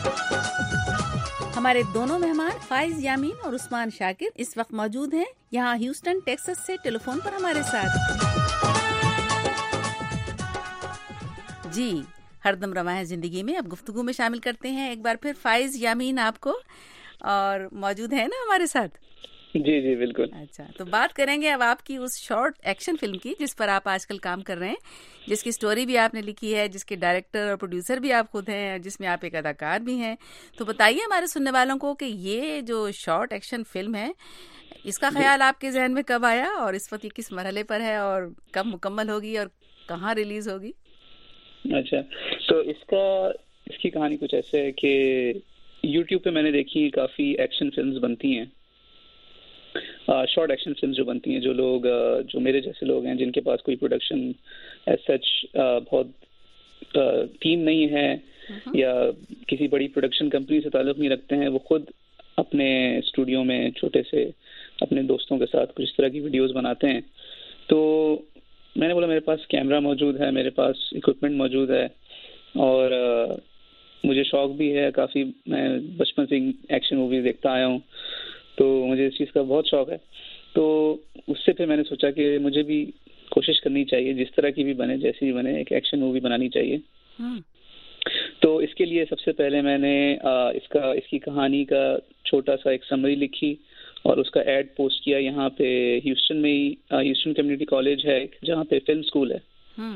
हमारे दोनों मेहमान फाइज यामीन और उस्मान शाकिर इस वक्त मौजूद हैं यहाँ ह्यूस्टन टेक्सास से टेलीफोन पर हमारे साथ। जी, हरदम रवां है जिंदगी में अब गुफ्तगू में शामिल करते हैं एक बार फिर फाइज यामीन आपको, और मौजूद है ना हमारे साथ? जी जी बिल्कुल। अच्छा, तो बात करेंगे अब आपकी उस शॉर्ट एक्शन फिल्म की जिस पर आप आजकल काम कर रहे हैं, जिसकी स्टोरी भी आपने लिखी है, जिसके डायरेक्टर और प्रोड्यूसर भी आप खुद हैं, जिसमें आप एक अदाकार भी हैं। तो बताइए हमारे सुनने वालों को कि ये जो शॉर्ट एक्शन फिल्म है, इसका ख्याल आपके जहन में कब आया और इस वक्त ये किस मरहले पर है और कब मुकम्मल होगी और कहाँ रिलीज होगी? अच्छा, तो इसका इसकी कहानी कुछ ऐसे है कि यूट्यूब पे मैंने देखी काफ़ी एक्शन फिल्म्स बनती हैं, शॉर्ट एक्शन फिल्म जो बनती हैं, जो लोग जो मेरे जैसे लोग हैं जिनके पास कोई प्रोडक्शन एज सच बहुत टीम नहीं है या किसी बड़ी प्रोडक्शन कंपनी से ताल्लुक नहीं रखते हैं, वो खुद अपने स्टूडियो में छोटे से अपने दोस्तों के साथ कुछ इस तरह की वीडियोस बनाते हैं। तो मैंने बोला मेरे पास कैमरा मौजूद है, मेरे पास इक्विपमेंट मौजूद है और uh, मुझे शौक भी है काफ़ी, मैं बचपन से एक्शन मूवीज देखता आया हूँ, तो मुझे इस चीज़ का बहुत शौक है। तो उससे फिर मैंने सोचा कि मुझे भी कोशिश करनी चाहिए, जिस तरह की भी बने, जैसी भी बने, एक एक्शन मूवी बनानी चाहिए। तो इसके लिए सबसे पहले मैंने आ, इसका इसकी कहानी का छोटा सा एक समरी लिखी और उसका एड पोस्ट किया। यहाँ पे ह्यूस्टन में ही ह्यूस्टन कम्युनिटी कॉलेज है जहाँ पे फिल्म स्कूल है,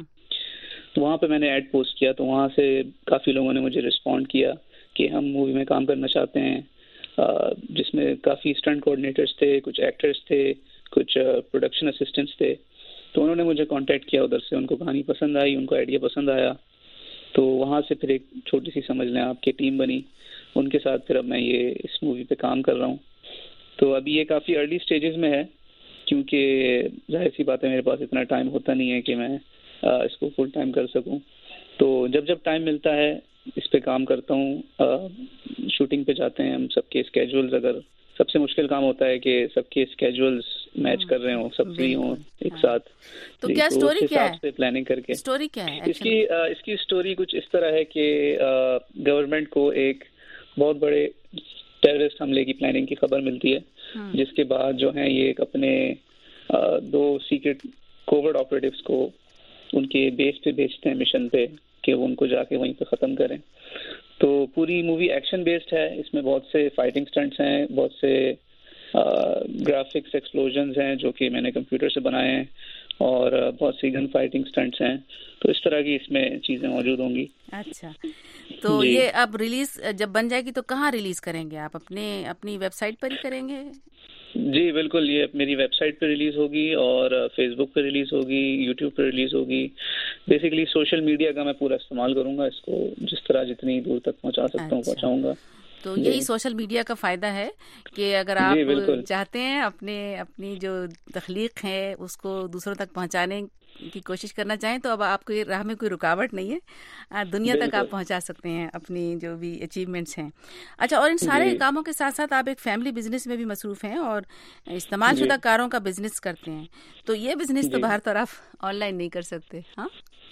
तो वहाँ पे मैंने एड पोस्ट किया। तो वहाँ से काफ़ी लोगों ने मुझे रिस्पॉन्ड किया कि हम मूवी में काम करना चाहते हैं, जिसमें काफ़ी स्टंट कोऑर्डिनेटर्स थे, कुछ एक्टर्स थे, कुछ प्रोडक्शन असिस्टेंट्स थे। तो उन्होंने मुझे कांटेक्ट किया उधर से, उनको कहानी पसंद आई, उनको आइडिया पसंद आया। तो वहाँ से फिर एक छोटी सी समझ लें आपकी टीम बनी, उनके साथ फिर अब मैं ये इस मूवी पे काम कर रहा हूँ। तो अभी ये काफ़ी अर्ली स्टेजेस में है, क्योंकि जाहिर सी बात है मेरे पास इतना टाइम होता नहीं है कि मैं आ, इसको फुल टाइम कर सकूं। तो जब जब टाइम मिलता है इस पे काम करता हूँ। शूटिंग पे जाते हैं हम, सबके स्केड्यूल्स, अगर सबसे मुश्किल काम होता है कि सबके स्केड्यूल्स मैच कर रहे हों, सब फ्री हों एक साथ। तो क्या तो स्टोरी क्या है? प्लानिंग करके स्टोरी क्या है? इसकी आ, इसकी स्टोरी कुछ इस तरह है कि गवर्नमेंट को एक बहुत बड़े टेररिस्ट हमले की प्लानिंग की खबर मिलती है, जिसके बाद जो है ये एक अपने आ, दो सीक्रेट कोवर्ट ऑपरेटिव्स को उनके बेस पे भेजते हैं मिशन पे कि वो उनको जाके वहीं पे ख़त्म करें। तो पूरी मूवी एक्शन बेस्ड है, इसमें बहुत से फाइटिंग स्टंट्स हैं, बहुत से ग्राफिक्स एक्सप्लोजन्स हैं जो कि मैंने कंप्यूटर से बनाए हैं और बहुत सी गन फाइटिंग स्टंट्स हैं। तो इस तरह की इसमें चीज़ें मौजूद होंगी। अच्छा, तो ये अब रिलीज जब बन जाएगी तो कहाँ रिलीज करेंगे आप? अपने अपनी वेबसाइट पर ही करेंगे? जी बिल्कुल, ये मेरी वेबसाइट पे रिलीज होगी और फेसबुक पे रिलीज होगी, यूट्यूब पे रिलीज होगी। बेसिकली सोशल मीडिया का मैं पूरा इस्तेमाल करूंगा, इसको जिस तरह जितनी दूर तक पहुंचा सकता हूँ अच्छा। पहुंचाऊंगा। तो यही सोशल मीडिया का फायदा है कि अगर आप चाहते हैं अपने अपनी जो तख्लीक है उसको दूसरों तक पहुंचाने की कोशिश करना चाहें तो अब आपको ये राह में कोई रुकावट नहीं है, दुनिया तक आप पहुंचा सकते हैं अपनी जो भी अचीवमेंट्स हैं। अच्छा, और इन सारे कामों के साथ साथ आप एक फैमिली बिजनेस में भी मसरूफ हैं और इस्तेमाल शुदा कारों का बिजनेस करते हैं। तो ये बिजनेस तो बाहर तो आप ऑनलाइन नहीं कर सकते। हाँ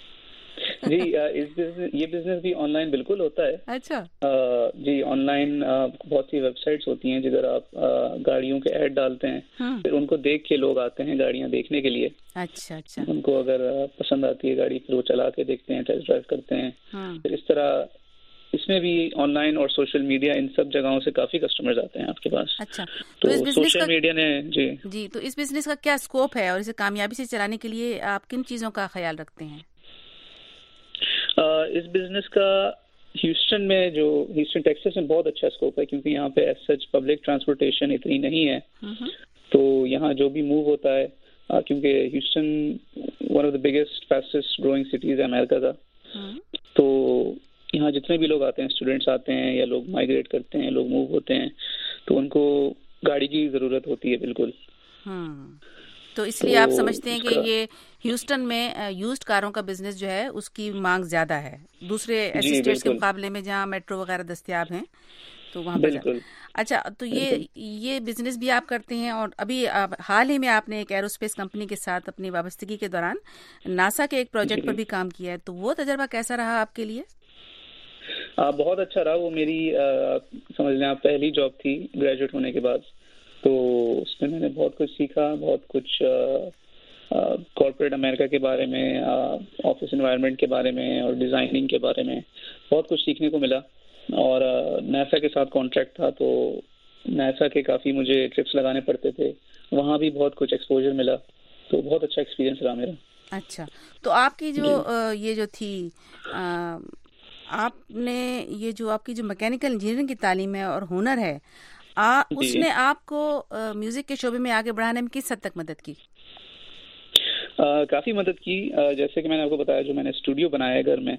जी, इस बिजनेस ये बिजनेस भी ऑनलाइन बिल्कुल होता है। अच्छा जी, ऑनलाइन बहुत सी वेबसाइट्स होती हैं जिधर आप गाड़ियों के ऐड डालते हैं, फिर उनको देख के लोग आते हैं गाड़ियां देखने के लिए। अच्छा अच्छा, उनको अगर पसंद आती है गाड़ी फिर वो चला के देखते हैं, टेस्ट ड्राइव करते हैं। फिर इस तरह इसमें भी ऑनलाइन और सोशल मीडिया, इन सब जगहों से काफी कस्टमर्स आते हैं आपके पास। अच्छा, तो, तो इस बिजनेस सोशल मीडिया ने जी जी तो इस बिजनेस का क्या स्कोप है और इसे कामयाबी से चलाने के लिए आप किन चीजों का ख्याल रखते हैं? Uh, इस बिजनेस का ह्यूस्टन में, जो ह्यूस्टन टेक्सास में बहुत अच्छा स्कोप है, क्योंकि यहाँ पे एज सच पब्लिक ट्रांसपोर्टेशन इतनी नहीं है। तो यहाँ जो भी मूव होता है, uh, क्योंकि Houston one of the biggest fastest growing cities है अमेरिका का, तो यहाँ जितने भी लोग आते हैं, स्टूडेंट्स आते हैं या लोग माइग्रेट करते हैं, लोग मूव होते हैं, तो उनको गाड़ी की जरूरत होती है बिल्कुल। तो इसलिए तो आप समझते हैं कि ये ह्यूस्टन में यूज्ड कारों का बिजनेस जो है उसकी मांग ज्यादा है दूसरे ऐसे स्टेट्स के मुकाबले में जहां मेट्रो वगैरह दस्तयाब हैं, तो वहां पर। अच्छा, तो ये ये बिजनेस भी आप करते हैं और अभी आप, हाल ही में आपने एक एरोस्पेस कंपनी के साथ अपनी वाबस्तगी के दौरान नासा के एक प्रोजेक्ट पर भी काम किया है, तो वो तजर्बा कैसा रहा आपके लिए? आ, बहुत अच्छा रहा। वो मेरी समझ लें आप पहली जॉब थी ग्रेजुएट होने के बाद, तो उसमें मैंने बहुत कुछ सीखा, बहुत कुछ कॉर्पोरेट अमेरिका के बारे में, ऑफिस एनवायरनमेंट के बारे में और डिज़ाइनिंग के बारे में बहुत कुछ सीखने को मिला। और नासा के साथ कॉन्ट्रैक्ट था, तो नासा के काफ़ी मुझे ट्रिप्स लगाने पड़ते थे, वहाँ भी बहुत कुछ एक्सपोजर मिला, तो बहुत अच्छा एक्सपीरियंस रहा मेरा। अच्छा, तो आपकी जो ये जो थी आ, आपने ये जो आपकी जो मैकेनिकल इंजीनियरिंग की तालीम है और हुनर है, आ, उसने आपको म्यूजिक के शोबे में आगे बढ़ाने में किस हद तक मदद की? आ, काफी मदद की। आ, जैसे कि मैंने आपको बताया, जो मैंने स्टूडियो बनाया है घर में,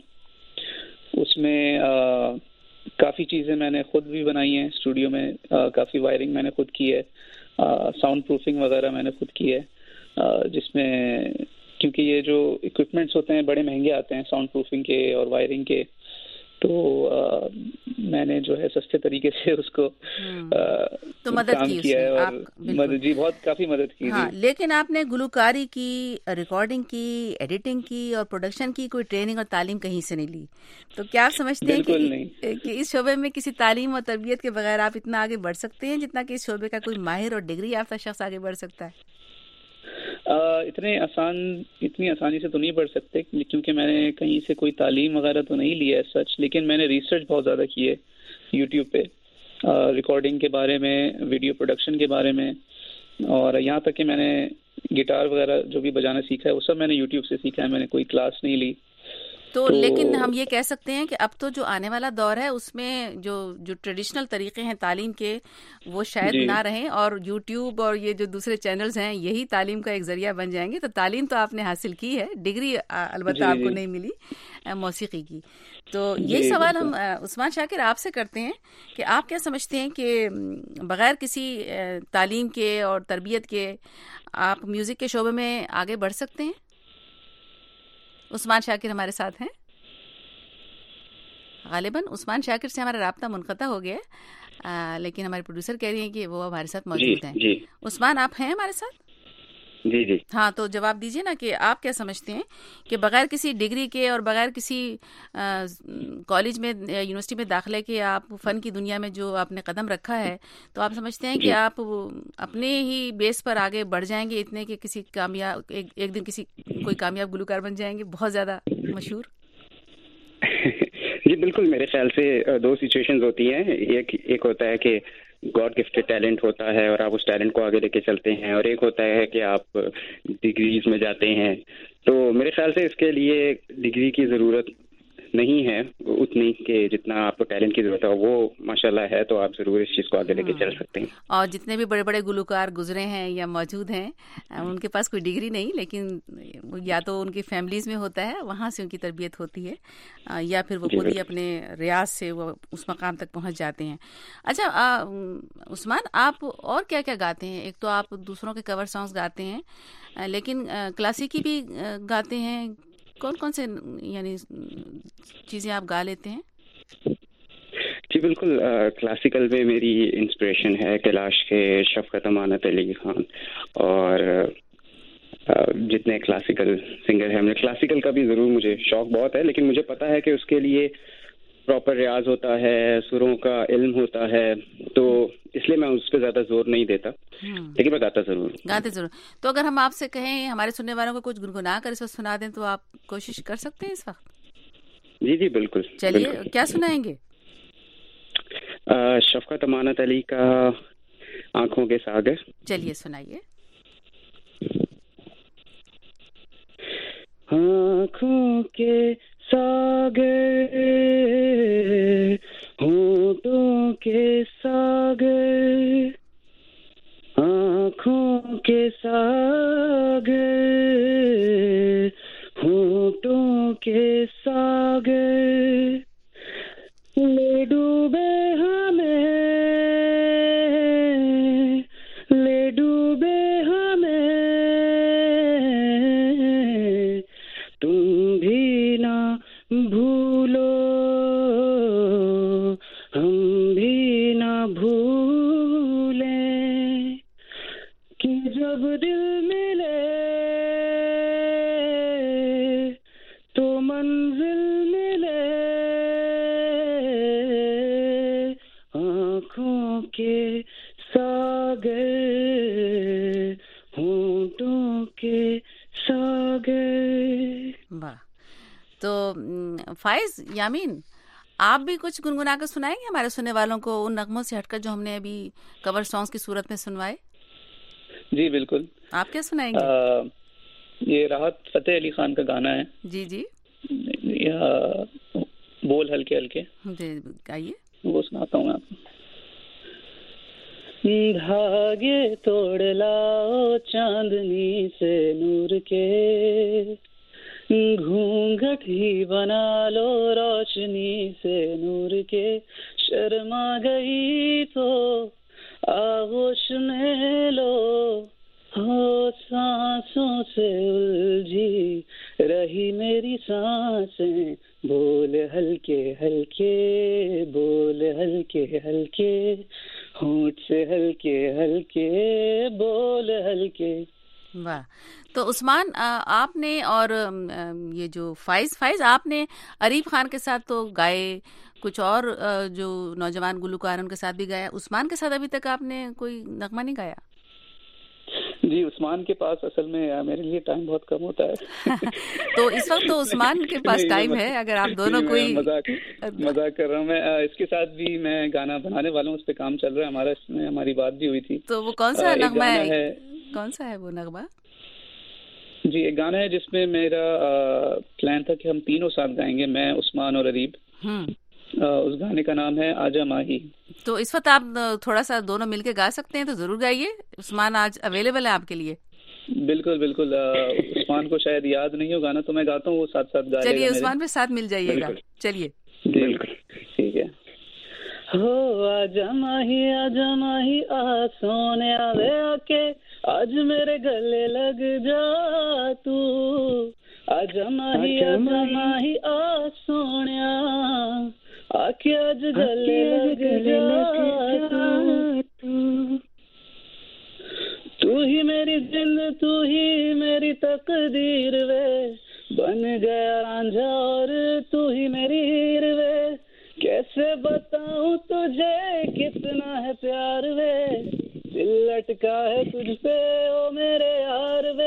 उसमें आ, काफी चीजें मैंने खुद भी बनाई हैं स्टूडियो में। आ, काफी वायरिंग मैंने खुद की है, साउंड प्रूफिंग वगैरह मैंने खुद की है, uh, जिसमें क्योंकि ये जो इक्विपमेंट्स होते हैं बड़े महंगे आते हैं साउंड प्रूफिंग के और वायरिंग के, तो आ, मैंने जो है सस्ते तरीके से उसको आ, तो मदद काम की किया है और मदद जी बहुत काफी मदद की। हाँ, लेकिन आपने गुलकारी की, रिकॉर्डिंग की, एडिटिंग की और प्रोडक्शन की कोई ट्रेनिंग और तालीम कहीं से नहीं ली, तो क्या आप समझते हैं कि, कि इस शोबे में किसी तालीम और तरबियत के बगैर आप इतना आगे बढ़ सकते हैं जितना कि इस शोबे का कोई माहिर और डिग्री याफ्ता शख्स आगे बढ़ सकता है? आ, इतने आसान इतनी आसानी से तो नहीं बढ़ सकते, क्योंकि मैंने कहीं से कोई तालीम वगैरह तो नहीं ली है सच, लेकिन मैंने रिसर्च बहुत ज़्यादा की है यूट्यूब पे, रिकॉर्डिंग के बारे में, वीडियो प्रोडक्शन के बारे में, और यहाँ तक कि मैंने गिटार वगैरह जो भी बजाना सीखा है वो सब मैंने यूट्यूब से सीखा है, मैंने कोई क्लास नहीं ली। तो, तो लेकिन हम ये कह सकते हैं कि अब तो जो आने वाला दौर है उसमें जो जो ट्रेडिशनल तरीके हैं तालीम के वो शायद ना रहें, और यूट्यूब और ये जो दूसरे चैनल्स हैं यही तालीम का एक जरिया बन जाएंगे। तो तालीम तो आपने हासिल की है, डिग्री अलबत्ता आपको नहीं मिली मौसीकी की। तो यही सवाल हम उस्मान शाकिर आपसे करते हैं कि आप क्या समझते हैं कि बगैर किसी तालीम के और तरबियत के आप म्यूजिक के शोबे में आगे बढ़ सकते हैं? उस्मान शाकिर हमारे साथ हैं। गालिबन उस्मान शाकिर से हमारा राब्ता मुनक़ता हो गया है, लेकिन हमारे प्रोड्यूसर कह रही हैं कि वो हमारे साथ मौजूद हैं। जी। उस्मान, आप हैं हमारे साथ? जी जी। हाँ, तो जवाब दीजिए ना कि आप क्या समझते हैं कि बगैर किसी डिग्री के और बगैर किसी कॉलेज में, यूनिवर्सिटी में दाखिले के आप फ़न की दुनिया में जो आपने कदम रखा है, तो आप समझते हैं कि आप अपने ही बेस पर आगे बढ़ जाएंगे इतने कि किसी कामयाब एक, एक दिन किसी कोई कामयाब गुलकार बन जाएंगे, बहुत ज़्यादा मशहूर? जी बिल्कुल, मेरे ख्याल से दो सिचुएशंस होती हैं। एक एक होता है कि गॉड गिफ्टेड टैलेंट होता है और आप उस टैलेंट को आगे लेके चलते हैं, और एक होता है कि आप डिग्रीज में जाते हैं। तो मेरे ख्याल से इसके लिए डिग्री की ज़रूरत नहीं है उतनी कि जितना आपको टैलेंट की जरूरत है, वो माशाल्लाह है, तो आप जरूर इस चीज़ को आगे लेके चल सकते हैं। और जितने भी बड़े बड़े गुलकार गुजरे हैं या मौजूद हैं, उनके पास कोई डिग्री नहीं, लेकिन या तो उनकी फैमिलीज में होता है, वहाँ से उनकी तरबियत होती है, या फिर वो खुद ही अपने रियाज से वो उस मकाम तक पहुँच जाते हैं। अच्छा उस्मान, आप और क्या क्या गाते हैं? एक तो आप दूसरों के कवर सॉन्ग्स गाते हैं, लेकिन क्लासिकी भी गाते हैं। कौन कौन से यानी चीजें आप गा लेते हैं? जी बिल्कुल, क्लासिकल में मेरी इंस्पिरेशन है कैलाश के शफकत अमानत अली खान, और आ, जितने क्लासिकल सिंगर हैं, मैं क्लासिकल का भी ज़रूर मुझे शौक बहुत है, लेकिन मुझे पता है कि उसके लिए प्रॉपर रियाज होता है, सुरों का इल्म होता है, तो इसलिए मैं उस पर ज़्यादा जोर नहीं देता, लेकिन मैं गाता ज़रूर गाते ज़रूर। तो अगर हम आपसे कहें हमारे सुनने वालों को कुछ गुनगुना कर इस वक्त सुना दें, तो आप कोशिश कर सकते हैं इस वक्त? जी जी बिल्कुल। चलिए, क्या सुनाएंगे? शफकत अमानत अली का आंखों के सागर। चलिए सुनाइए। आंखों के सागर, होठों के सागर, आंखों के सागर, होठों के सागर, ले डूबे हमें, ले डूबे हमें, तुम भी ना भूलो, हम भी ना भूलें, कि जब दिल मिले तो मंजिल मिले, आँखों के सागर, होठों के सागर। वाह। तो फाइज, यामीन, आप भी कुछ गुनगुना कर सुनाएंगे हमारे सुनने वालों को उन नगमों से हटकर जो हमने अभी कवर सॉन्ग्स की सूरत में सुनवाए? जी बिल्कुल। आप क्या सुनाएंगे? आ, ये राहत फतेह अली खान का गाना है। जी जी। या, बोल हल्के हल्के, गाइए। वो सुनाता हूँ आपको। धागे तोड़ लाओ चांदनी से नूर के, घूंघट ही बना लो रोशनी से नूर के, शर्मा गई तो आगोश में लो, हो सांसों से उलझी रही मेरी सांसें, बोल हल्के हल्के, बोल हल्के हल्के, होंठ से हल्के हल्के, बोल हल्के। वाह। तो उस्मान, आपने और ये जो फाइज फाइज आपने अरीब खान के साथ तो गाए, कुछ और जो नौजवान गुलकार उनके साथ भी गाया, उस्मान के साथ अभी तक आपने कोई नगमा नहीं गाया? जी, उस्मान के पास असल में मेरे लिए टाइम बहुत कम होता है। तो इस वक्त तो उस्मान के पास टाइम है, अगर आप दोनों कोई मजाक मजाक कर रहा हूँ। मैं इसके साथ भी मैं गाना बनाने वाला हूँ, उस पे काम चल रहा है हमारा, इसमें हमारी बात भी हुई थी। तो वो कौन सा नगमा है? है कौन सा है वो नगमा? जी, एक गाना है जिसमें मेरा प्लान था कि हम तीनों साथ गाएंगे, मैं, उस्मान और अरीब। उस गाने का नाम है आजा माही। तो इस वक्त आप थोड़ा सा दोनों मिलके गा सकते हैं तो जरूर गाइए। उस्मान आज अवेलेबल है आपके लिए। बिल्कुल बिल्कुल। उस्मान को शायद याद नहीं हो गाना, तो मैं गाता हूँ, वो साथ साथ गा लेगा। चलिए, उस्मान पे साथ मिल जाइएगा। चलिए, बिल्कुल ठीक है। हो आजा माही, आजा माही, आ सोने आवे आके, आज मेरे गले लग जा तू, आजा माही, आजा माही, आ सोनिया, आके आज गले लग जा तू, तू ही मेरी जिंद, तू ही मेरी तकदीर वे, बन गया रांझा और तू ही मेरी हीर वे, कैसे बताऊं तुझे कितना है प्यार वे, दिल लटका है तुझ पे ओ मेरे यार वे,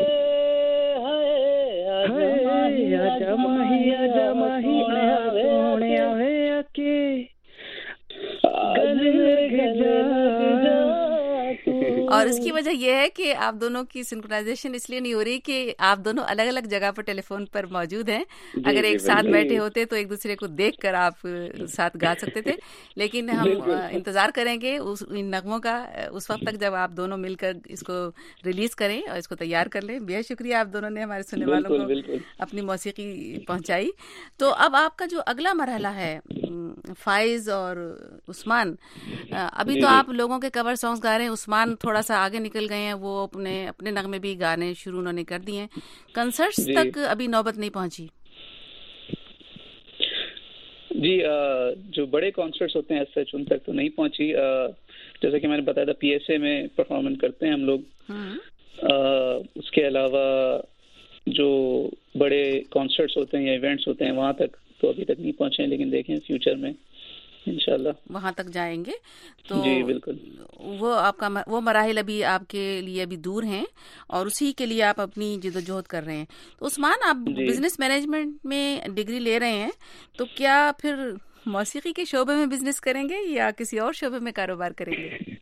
हाय आजा माही, आजा माही, आजा माही, सोने आवे आके, गले लग जा। और इसकी वजह यह है कि आप दोनों की सिंक्रोनाइजेशन इसलिए नहीं हो रही कि आप दोनों अलग अलग जगह पर टेलीफोन पर मौजूद हैं। अगर एक साथ बैठे होते तो एक दूसरे को देखकर आप साथ गा सकते थे, लेकिन हम इंतजार करेंगे उस इन नगमों का उस वक्त तक जब आप दोनों मिलकर इसको रिलीज करें और इसको तैयार कर लें। बेहद शुक्रिया, आप दोनों ने हमारे सुनने वालों को अपनी मौसीकी पहुंचाई। तो अब आपका जो अगला मरहला है फाइज और उस्मान, अभी तो आप लोगों के कवर सॉन्ग्स गा रहे हैं, उस्मान थोड़ा सा आगे निकल गए हैं, वो अपने अपने नगमे भी गाने शुरू उन्होंने कर दिए हैं। कंसर्ट्स तक अभी नौबत नहीं पहुंची? जी, जो बड़े कॉन्सर्ट्स होते हैं सच उन तक तो नहीं पहुंची। जैसा कि मैंने बताया था, पीएसए में परफॉर्मेंस करते हैं हम लोग। उसके अलावा जो बड़े कॉन्सर्ट्स होते हैं या इवेंट्स होते हैं वहां तक तो अभी तक नहीं पहुंचे हैं, लेकिन देखें फ्यूचर में इंशाल्लाह वहां तक जाएंगे। तो जी बिल्कुल, वो आपका वो मराहिल अभी आपके लिए अभी दूर हैं और उसी के लिए आप अपनी जिद्दोजहद कर रहे हैं। तो उस्मान, आप बिजनेस मैनेजमेंट में डिग्री ले रहे हैं, तो क्या फिर मौसीकी के शोबे में बिजनेस करेंगे या किसी और शोबे में कारोबार करेंगे?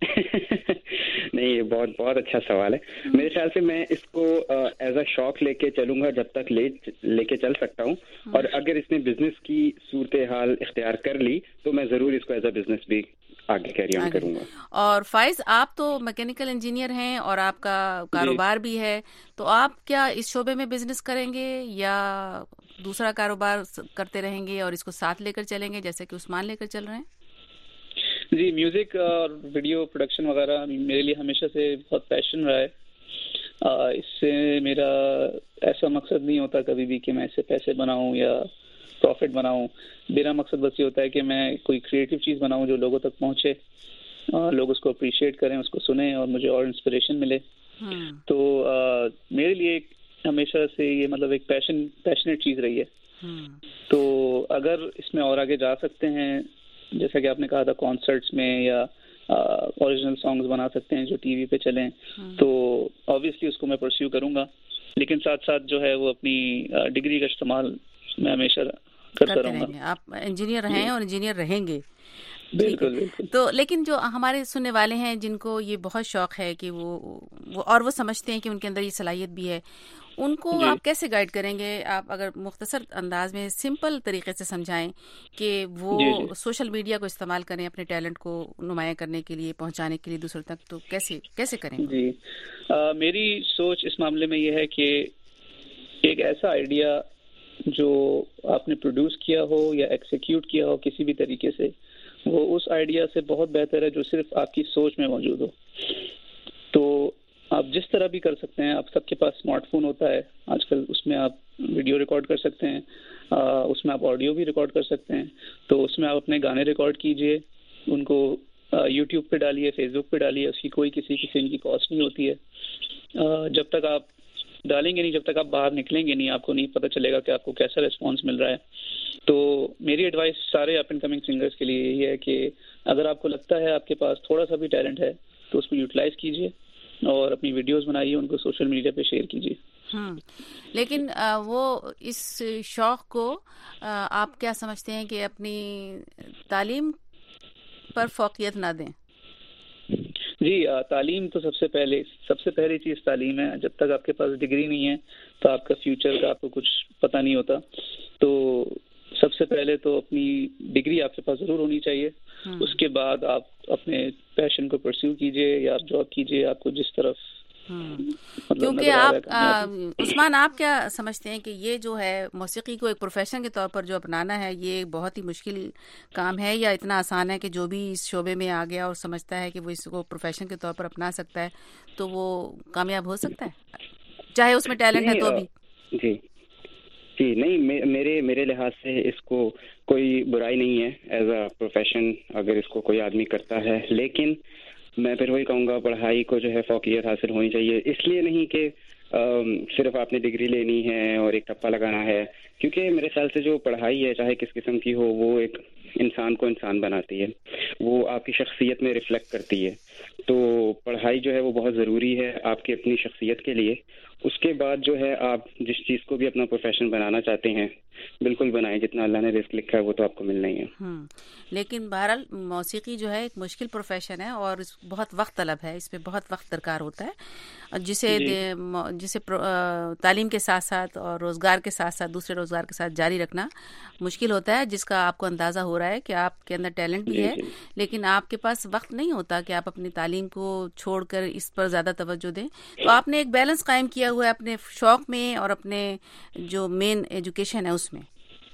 नहीं, ये बहुत बहुत अच्छा सवाल है। मेरे ख्याल से मैं इसको एज अ शौक लेके चलूंगा जब तक ले लेके चल सकता हूँ, और अगर इसने बिजनेस की सूरत हाल इख्तियार कर ली तो मैं जरूर इसको एज अ बिजनेस भी आगे कैरी ऑन करूंगा। और फाइज, आप तो मैकेनिकल इंजीनियर हैं और आपका कारोबार भी है, तो आप क्या इस शोबे में बिजनेस करेंगे या दूसरा कारोबार करते रहेंगे और इसको साथ लेकर चलेंगे जैसे कि उस्मान लेकर चल रहे हैं? जी, म्यूजिक और वीडियो प्रोडक्शन वगैरह मेरे लिए हमेशा से बहुत पैशन रहा है। इससे मेरा ऐसा मकसद नहीं होता कभी भी कि मैं इससे पैसे बनाऊं या प्रॉफिट बनाऊं। मेरा मकसद बस ये होता है कि मैं कोई क्रिएटिव चीज़ बनाऊं जो लोगों तक पहुंचे, लोग उसको अप्रिशिएट करें, उसको सुने और मुझे और इंस्पिरेशन मिले। तो आ, मेरे लिए हमेशा से ये मतलब एक पैशन पैशनेट चीज़ रही है। तो अगर इसमें और आगे जा सकते हैं, जैसा कि आपने कहा था कॉन्सर्ट्स में, या ओरिजिनल सॉन्ग्स बना सकते हैं जो टीवी पे चलें, तो ऑब्वियसली उसको मैं परस्यू करूंगा, लेकिन साथ साथ जो है वो अपनी डिग्री का इस्तेमाल मैं हमेशा करता रहूंगा। आप इंजीनियर हैं और इंजीनियर रहेंगे। बिल्कुल बिल्कुल। तो लेकिन जो हमारे सुनने वाले हैं जिनको ये बहुत शौक है कि वो, वो और वो समझते हैं कि उनके अंदर ये सलाहियत भी है, उनको आप कैसे गाइड करेंगे? आप अगर मुख्तसर अंदाज में सिंपल तरीके से समझाएं कि वो जी जी। सोशल मीडिया को इस्तेमाल करें अपने टैलेंट को नुमाया करने के लिए, पहुंचाने के लिए दूसरों तक, तो कैसे कैसे करें? जी, आ, मेरी सोच इस मामले में ये है कि एक ऐसा आइडिया जो आपने प्रोड्यूस किया हो या एक्सिक्यूट किया हो किसी भी तरीके से, वो उस आइडिया से बहुत बेहतर है जो सिर्फ आपकी सोच में मौजूद हो। तो आप जिस तरह भी कर सकते हैं, आप सबके पास स्मार्टफोन होता है आजकल, उसमें आप वीडियो रिकॉर्ड कर सकते हैं, आ, उसमें आप ऑडियो भी रिकॉर्ड कर सकते हैं। तो उसमें आप अपने गाने रिकॉर्ड कीजिए, उनको यूट्यूब पे डालिए, फेसबुक पे डालिए, उसकी कोई किसी किस्म की कॉस्ट नहीं होती है। आ, जब तक आप डालेंगे नहीं, जब तक आप बाहर निकलेंगे नहीं, आपको नहीं पता चलेगा कि आपको कैसा रिस्पॉन्स मिल रहा है। तो मेरी एडवाइस सारे अप एंड कमिंग सिंगर्स के लिए यही है कि अगर आपको लगता है आपके पास थोड़ा सा भी टैलेंट है तो उसको यूटिलाइज कीजिए और अपनी वीडियोस बनाइए, उनको सोशल मीडिया पे शेयर कीजिए। हम्म लेकिन आ, वो इस शौक को आ, आप क्या समझते हैं कि अपनी तालीम पर फोकियत ना दें? जी, तालीम तो सबसे पहले सबसे पहली चीज़ तालीम है। जब तक आपके पास डिग्री नहीं है तो आपका फ्यूचर का आपको कुछ पता नहीं होता। तो सबसे पहले तो अपनी डिग्री आपके पास ज़रूर होनी चाहिए। उसके बाद आप अपने पैशन को परस्यू कीजिए या आप जॉब कीजिए, आपको जिस तरफ मतलब क्योंकि आप आ, उस्मान, आप क्या समझते हैं कि ये जो है मौसीकी को एक प्रोफेशन के तौर पर जो अपनाना है, ये बहुत ही मुश्किल काम है या इतना आसान है कि जो भी इस शोबे में आ गया और समझता है कि वो इसको प्रोफेशन के तौर पर अपना सकता है तो वो कामयाब हो सकता है, चाहे उसमें टैलेंट है तो भी? जी जी नहीं, मे, मेरे मेरे लिहाज से इसको कोई बुराई नहीं है एज अ प्रोफेशन अगर इसको कोई आदमी करता है। लेकिन मैं फिर वही कहूँगा, पढ़ाई को जो है फौकियत हासिल होनी चाहिए। इसलिए नहीं कि सिर्फ आपने डिग्री लेनी है और एक टप्पा लगाना है, क्योंकि मेरे ख्याल से जो पढ़ाई है चाहे किस किस्म की हो, वो एक इंसान को इंसान बनाती है, वो आपकी शख्सियत में रिफ्लेक्ट करती है। तो पढ़ाई जो है वो बहुत ज़रूरी है आपकी अपनी शख्सियत के लिए। उसके बाद जो है आप जिस चीज़ को भी अपना प्रोफेशन बनाना चाहते हैं बिल्कुल बनाएं, जितना अल्लाह ने रिस्क लिखा है वो तो आपको मिलना ही है। हम्म लेकिन बहरहाल मौसीकी जो है एक मुश्किल प्रोफेशन है और बहुत वक्त तलब है, इसमें बहुत वक्त दरकार होता है, जिसे जिसे तालीम के साथ साथ और रोज़गार के साथ साथ दूसरे रोज़गार के साथ जारी रखना मुश्किल होता है, जिसका आपको अंदाज़ा हो रहा है कि आपके अंदर टैलेंट भी है लेकिन आपके पास वक्त नहीं होता कि आप अपनी तालीम को छोड़कर इस पर ज़्यादा तवज्जो दें। तो आपने एक बैलेंस कायम किया हुआ है अपने शौक में और अपने जो मेन एजुकेशन है उसमें।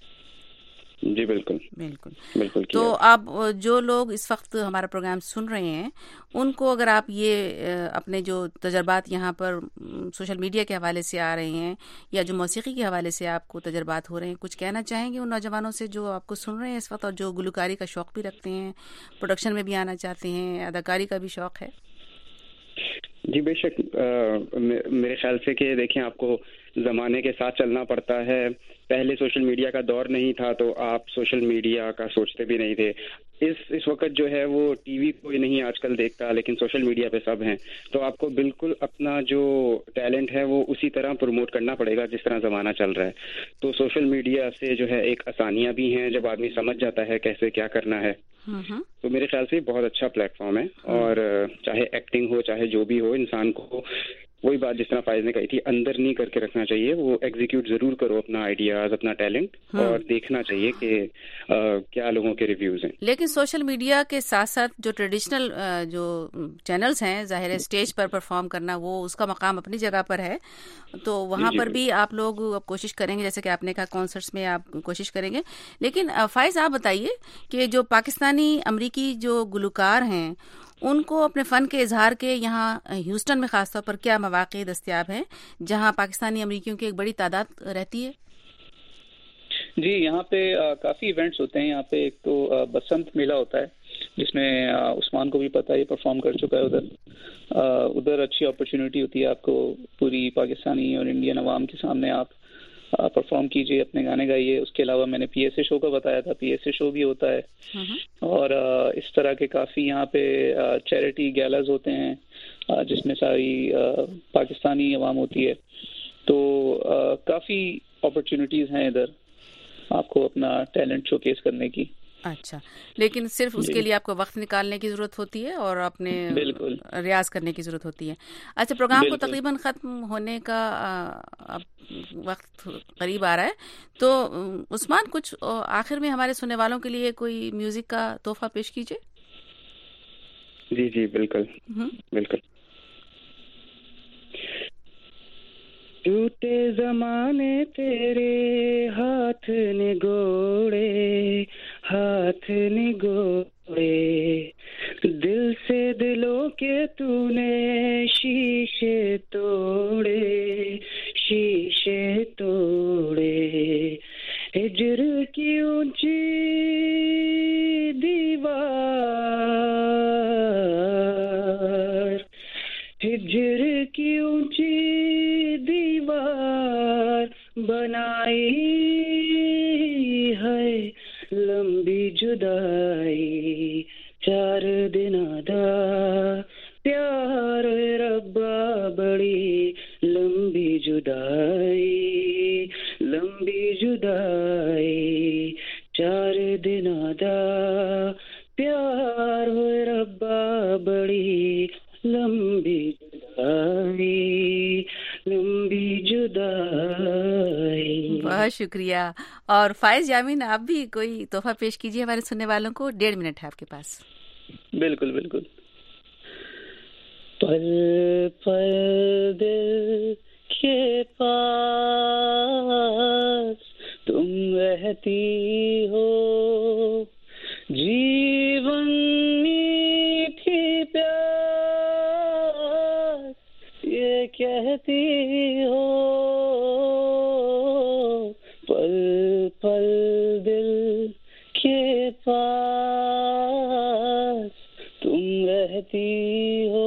जी बिल्कुल बिल्कुल बिल्कुल। तो आप जो लोग इस वक्त हमारा प्रोग्राम सुन रहे हैं उनको अगर आप ये अपने जो तजर्बात यहाँ पर सोशल मीडिया के हवाले से आ रहे हैं या जो मौसीकी के हवाले से आपको तजर्बात हो रहे हैं, कुछ कहना चाहेंगे उन नौजवानों से जो आपको सुन रहे हैं इस वक्त और जो गुलकारी का शौक भी रखते हैं, प्रोडक्शन में भी आना चाहते हैं, अदाकारी का भी शौक है? जी बेशक, मेरे ख्याल से कि देखें, आपको ज़माने के साथ चलना पड़ता है। पहले सोशल मीडिया का दौर नहीं था तो आप सोशल मीडिया का सोचते भी नहीं थे। इस इस वक्त जो है वो टीवी कोई नहीं आजकल देखता, लेकिन सोशल मीडिया पे सब हैं। तो आपको बिल्कुल अपना जो टैलेंट है वो उसी तरह प्रमोट करना पड़ेगा जिस तरह ज़माना चल रहा है। तो सोशल मीडिया से जो है एक आसानियाँ भी हैं जब आदमी समझ जाता है कैसे क्या करना है। तो मेरे ख्याल से बहुत अच्छा प्लेटफॉर्म है और चाहे एक्टिंग हो चाहे जो भी हो, इंसान को वही बात जिस तरह फायद ने कही थी, अंदर नहीं करके रखना चाहिए, वो एग्जीक्यूट जरूर करो अपना आइडियाज, अपना टैलेंट, और देखना चाहिए कि आ, क्या लोगों के रिव्यूज हैं। लेकिन सोशल मीडिया के साथ साथ जो ट्रेडिशनल जो चैनल्स हैं, जाहिर है स्टेज पर परफॉर्म करना वो उसका मकाम अपनी जगह पर है, तो वहाँ पर भी आप लोग कोशिश करेंगे, जैसे कि आपने कहा कॉन्सर्ट्स में आप कोशिश करेंगे। लेकिन फाइज आप बताइए कि जो पाकिस्तानी अमरीकी जो गुलकार हैं उनको अपने फ़न के इजहार के यहाँ ह्यूस्टन में ख़ासतौर पर क्या मौक़े दस्तयाब हैं जहाँ पाकिस्तानी अमरीकियों की एक बड़ी तादाद रहती है? जी, यहाँ पे काफ़ी इवेंट्स होते हैं। यहाँ पे एक तो आ, बसंत मेला होता है जिसमें आ, उस्मान को भी पता है, परफॉर्म कर चुका है उधर। उधर अच्छी अपॉर्चुनिटी होती है आपको, पूरी पाकिस्तानी और इंडियन अवाम के सामने आप परफॉर्म कीजिए, अपने गाने गाइए। उसके अलावा मैंने पीएसए शो का बताया था, पीएसए शो भी होता है और इस तरह के काफ़ी यहाँ पे चैरिटी गैलाज होते हैं जिसमें सारी पाकिस्तानी अवाम होती है। तो काफ़ी अपॉर्चुनिटीज़ हैं इधर आपको अपना टैलेंट शोकेस करने की। अच्छा, लेकिन सिर्फ उसके लिए आपको वक्त निकालने की ज़रूरत होती है और अपने रियाज करने की ज़रूरत होती है। अच्छा, प्रोग्राम को तकरीबन ख़त्म होने का अब वक्त करीब आ रहा है, तो उस्मान कुछ आखिर में हमारे सुनने वालों के लिए कोई म्यूज़िक का तोहफा पेश कीजिए। जी जी बिल्कुल बिल्कुल। टूटे ज़माने तेरे हाथ ने गोड़े, हाथ ने गोड़े, जुदाई चार दिना दा प्यार रब्बा बड़ी लंबी जुदाई लंबी जुदाई चार दिना दा प्यार रब्बा बड़ी लंबी जुदाई लंबी जुदाई। बहुत शुक्रिया। और फाइज यामीन, आप भी कोई तोहफा पेश कीजिए हमारे सुनने वालों को, डेढ़ मिनट है आपके पास। बिल्कुल बिल्कुल। पल पल दिल के पास तुम रहती हो, जीवन मीठी प्यास ये कहती हो, पल पल दिल के पास तुम रहती हो,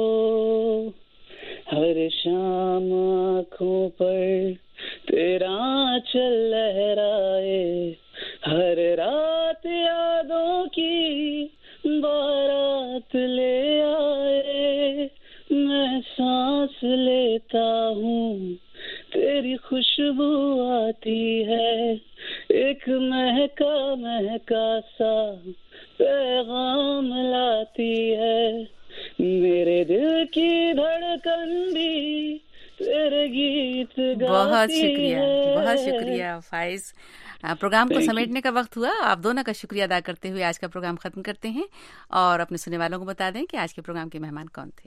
हर शाम आँखों पर तेरा चल लहराए, हर रात यादों की बारात ले आए, मैं सांस लेता हूँ तेरी खुशबू आती है, एक महका महका सा पैगाम लाती है, मेरे दिल की धड़कन भी तेरे गीत गाती बहुत शुक्रिया, है। बहुत शुक्रिया फाइज। प्रोग्राम को समेटने का वक्त हुआ, आप दोनों का शुक्रिया अदा करते हुए आज का प्रोग्राम खत्म करते हैं और अपने सुनने वालों को बता दें कि आज के प्रोग्राम के मेहमान कौन थे।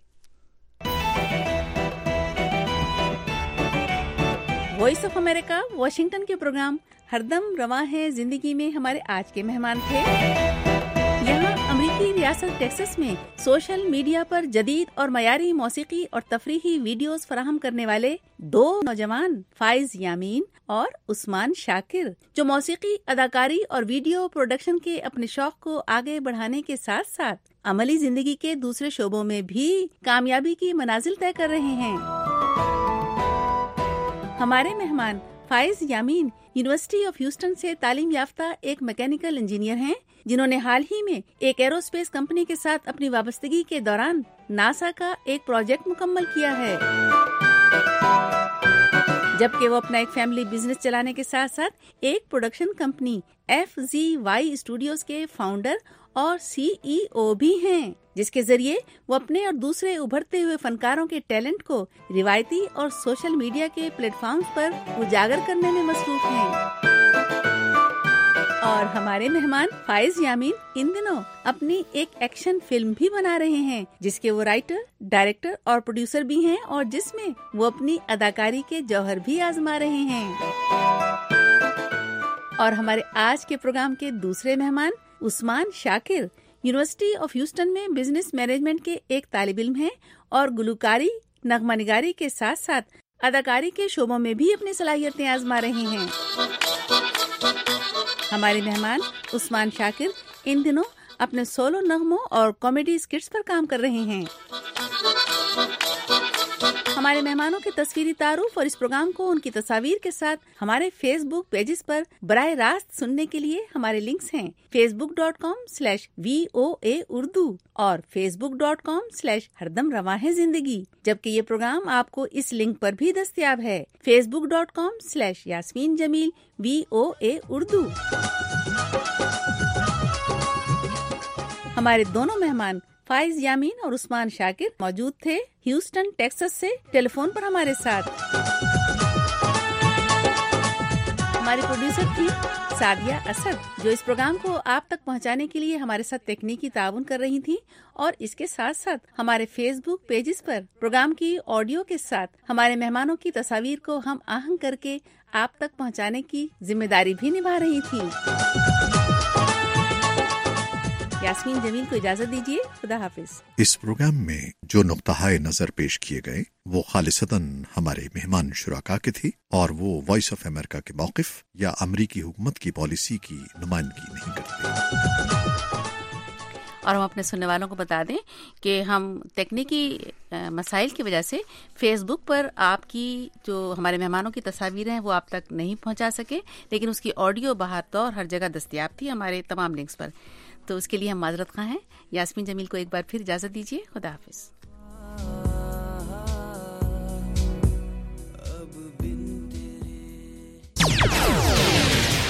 वॉइस ऑफ अमेरिका वॉशिंगटन के प्रोग्राम हरदम रवां है जिंदगी में हमारे आज के मेहमान थे यहाँ अमेरिकी रियासत टेक्सास में सोशल मीडिया पर जदीद और मयारी मौसीकी और तफरीही वीडियोस फराहम करने वाले दो नौजवान फाइज यामीन और उस्मान शाकिर, जो मौसीकी, अदाकारी और वीडियो प्रोडक्शन के अपने शौक को आगे बढ़ाने के साथ साथ अमली जिंदगी के दूसरे शोबों में भी कामयाबी की मनाजिल तय कर रहे हैं। हमारे मेहमान Faiz Yameen university of Houston से तालीम याफ्ता एक मैकेनिकल इंजीनियर हैं, जिन्होंने हाल ही में एक एरोस्पेस कंपनी के साथ अपनी वाबस्तगी के दौरान नासा का एक प्रोजेक्ट मुकम्मल किया है, जबकि वो अपना एक फैमिली बिजनेस चलाने के साथ साथ एक production company F G Y studios के फाउंडर और सी ई ओ भी हैं, जिसके जरिए वो अपने और दूसरे उभरते हुए फनकारों के टैलेंट को रिवायती और सोशल मीडिया के प्लेटफॉर्म्स पर उजागर करने में मसरूफ हैं। और हमारे मेहमान फाइज यामीन इन दिनों अपनी एक एक्शन फिल्म भी बना रहे हैं, जिसके वो राइटर, डायरेक्टर और प्रोड्यूसर भी हैं और जिसमें वो अपनी अदाकारी के जौहर भी आजमा रहे हैं। और हमारे आज के प्रोग्राम के दूसरे मेहमान Usman Shakir university of Houston में बिजनेस मैनेजमेंट के एक तालिब इल्म हैं और गुलकारी, नगमा निगारी के साथ साथ अदाकारी के शोबों में भी अपनी सलाहियतें आजमा रहे हैं। हमारे मेहमान उस्मान शाकिर इन दिनों अपने सोलो नगमों और कॉमेडी स्किट्स पर काम कर रहे हैं। हमारे मेहमानों के तस्वीरी तारुफ और इस प्रोग्राम को उनकी तस्वीर के साथ हमारे फेसबुक पेजेस पर बराह रास्त सुनने के लिए हमारे लिंक्स हैं Facebook dot com slash V O A Urdu और फेसबुक डॉट कॉम स्लैश हरदम रवां है जिंदगी, जबकि ये प्रोग्राम आपको इस लिंक पर भी दस्तयाब है Facebook dot com slash Yasmeen Jameel V O A Urdu. हमारे दोनों मेहमान फाइज यामीन और उस्मान शाकिर मौजूद थे ह्यूस्टन टेक्सास से टेलीफोन पर हमारे साथ। हमारी प्रोड्यूसर थी सादिया असद, जो इस प्रोग्राम को आप तक पहुंचाने के लिए हमारे साथ तकनीकी ताउन कर रही थी और इसके साथ साथ हमारे फेसबुक पेजेस पर प्रोग्राम की ऑडियो के साथ हमारे मेहमानों की तस्वीर को हम आहंग करके आप तक पहुंचाने की जिम्मेदारी भी निभा रही थी। यास्मीन जमील को इजाजत दीजिए, खुदा हाफिज। इस प्रोग्राम में जो नुक्ताए नजर पेश किए गए वो खालिसतन हमारे मेहमान शुराका के थे और वो वॉइस ऑफ अमेरिका के मौक़िफ़ या अमरीकी हुकूमत की पॉलिसी की नुमाइंदगी नहीं करते। और हम अपने सुनने वालों को बता दें कि हम तकनीकी मसाइल की वजह से फेसबुक पर आपकी जो हमारे मेहमानों की तस्वीरें हैं वो आप तक नहीं पहुंचा सके, लेकिन उसकी ऑडियो बाहर तो और हर जगह दस्तयाब थी हमारे तमाम लिंक्स पर। तो उसके लिए हम माजरत खां हैं। यास्मीन जमील को एक बार फिर इजाज़त दीजिए। खुदा हाफिज़।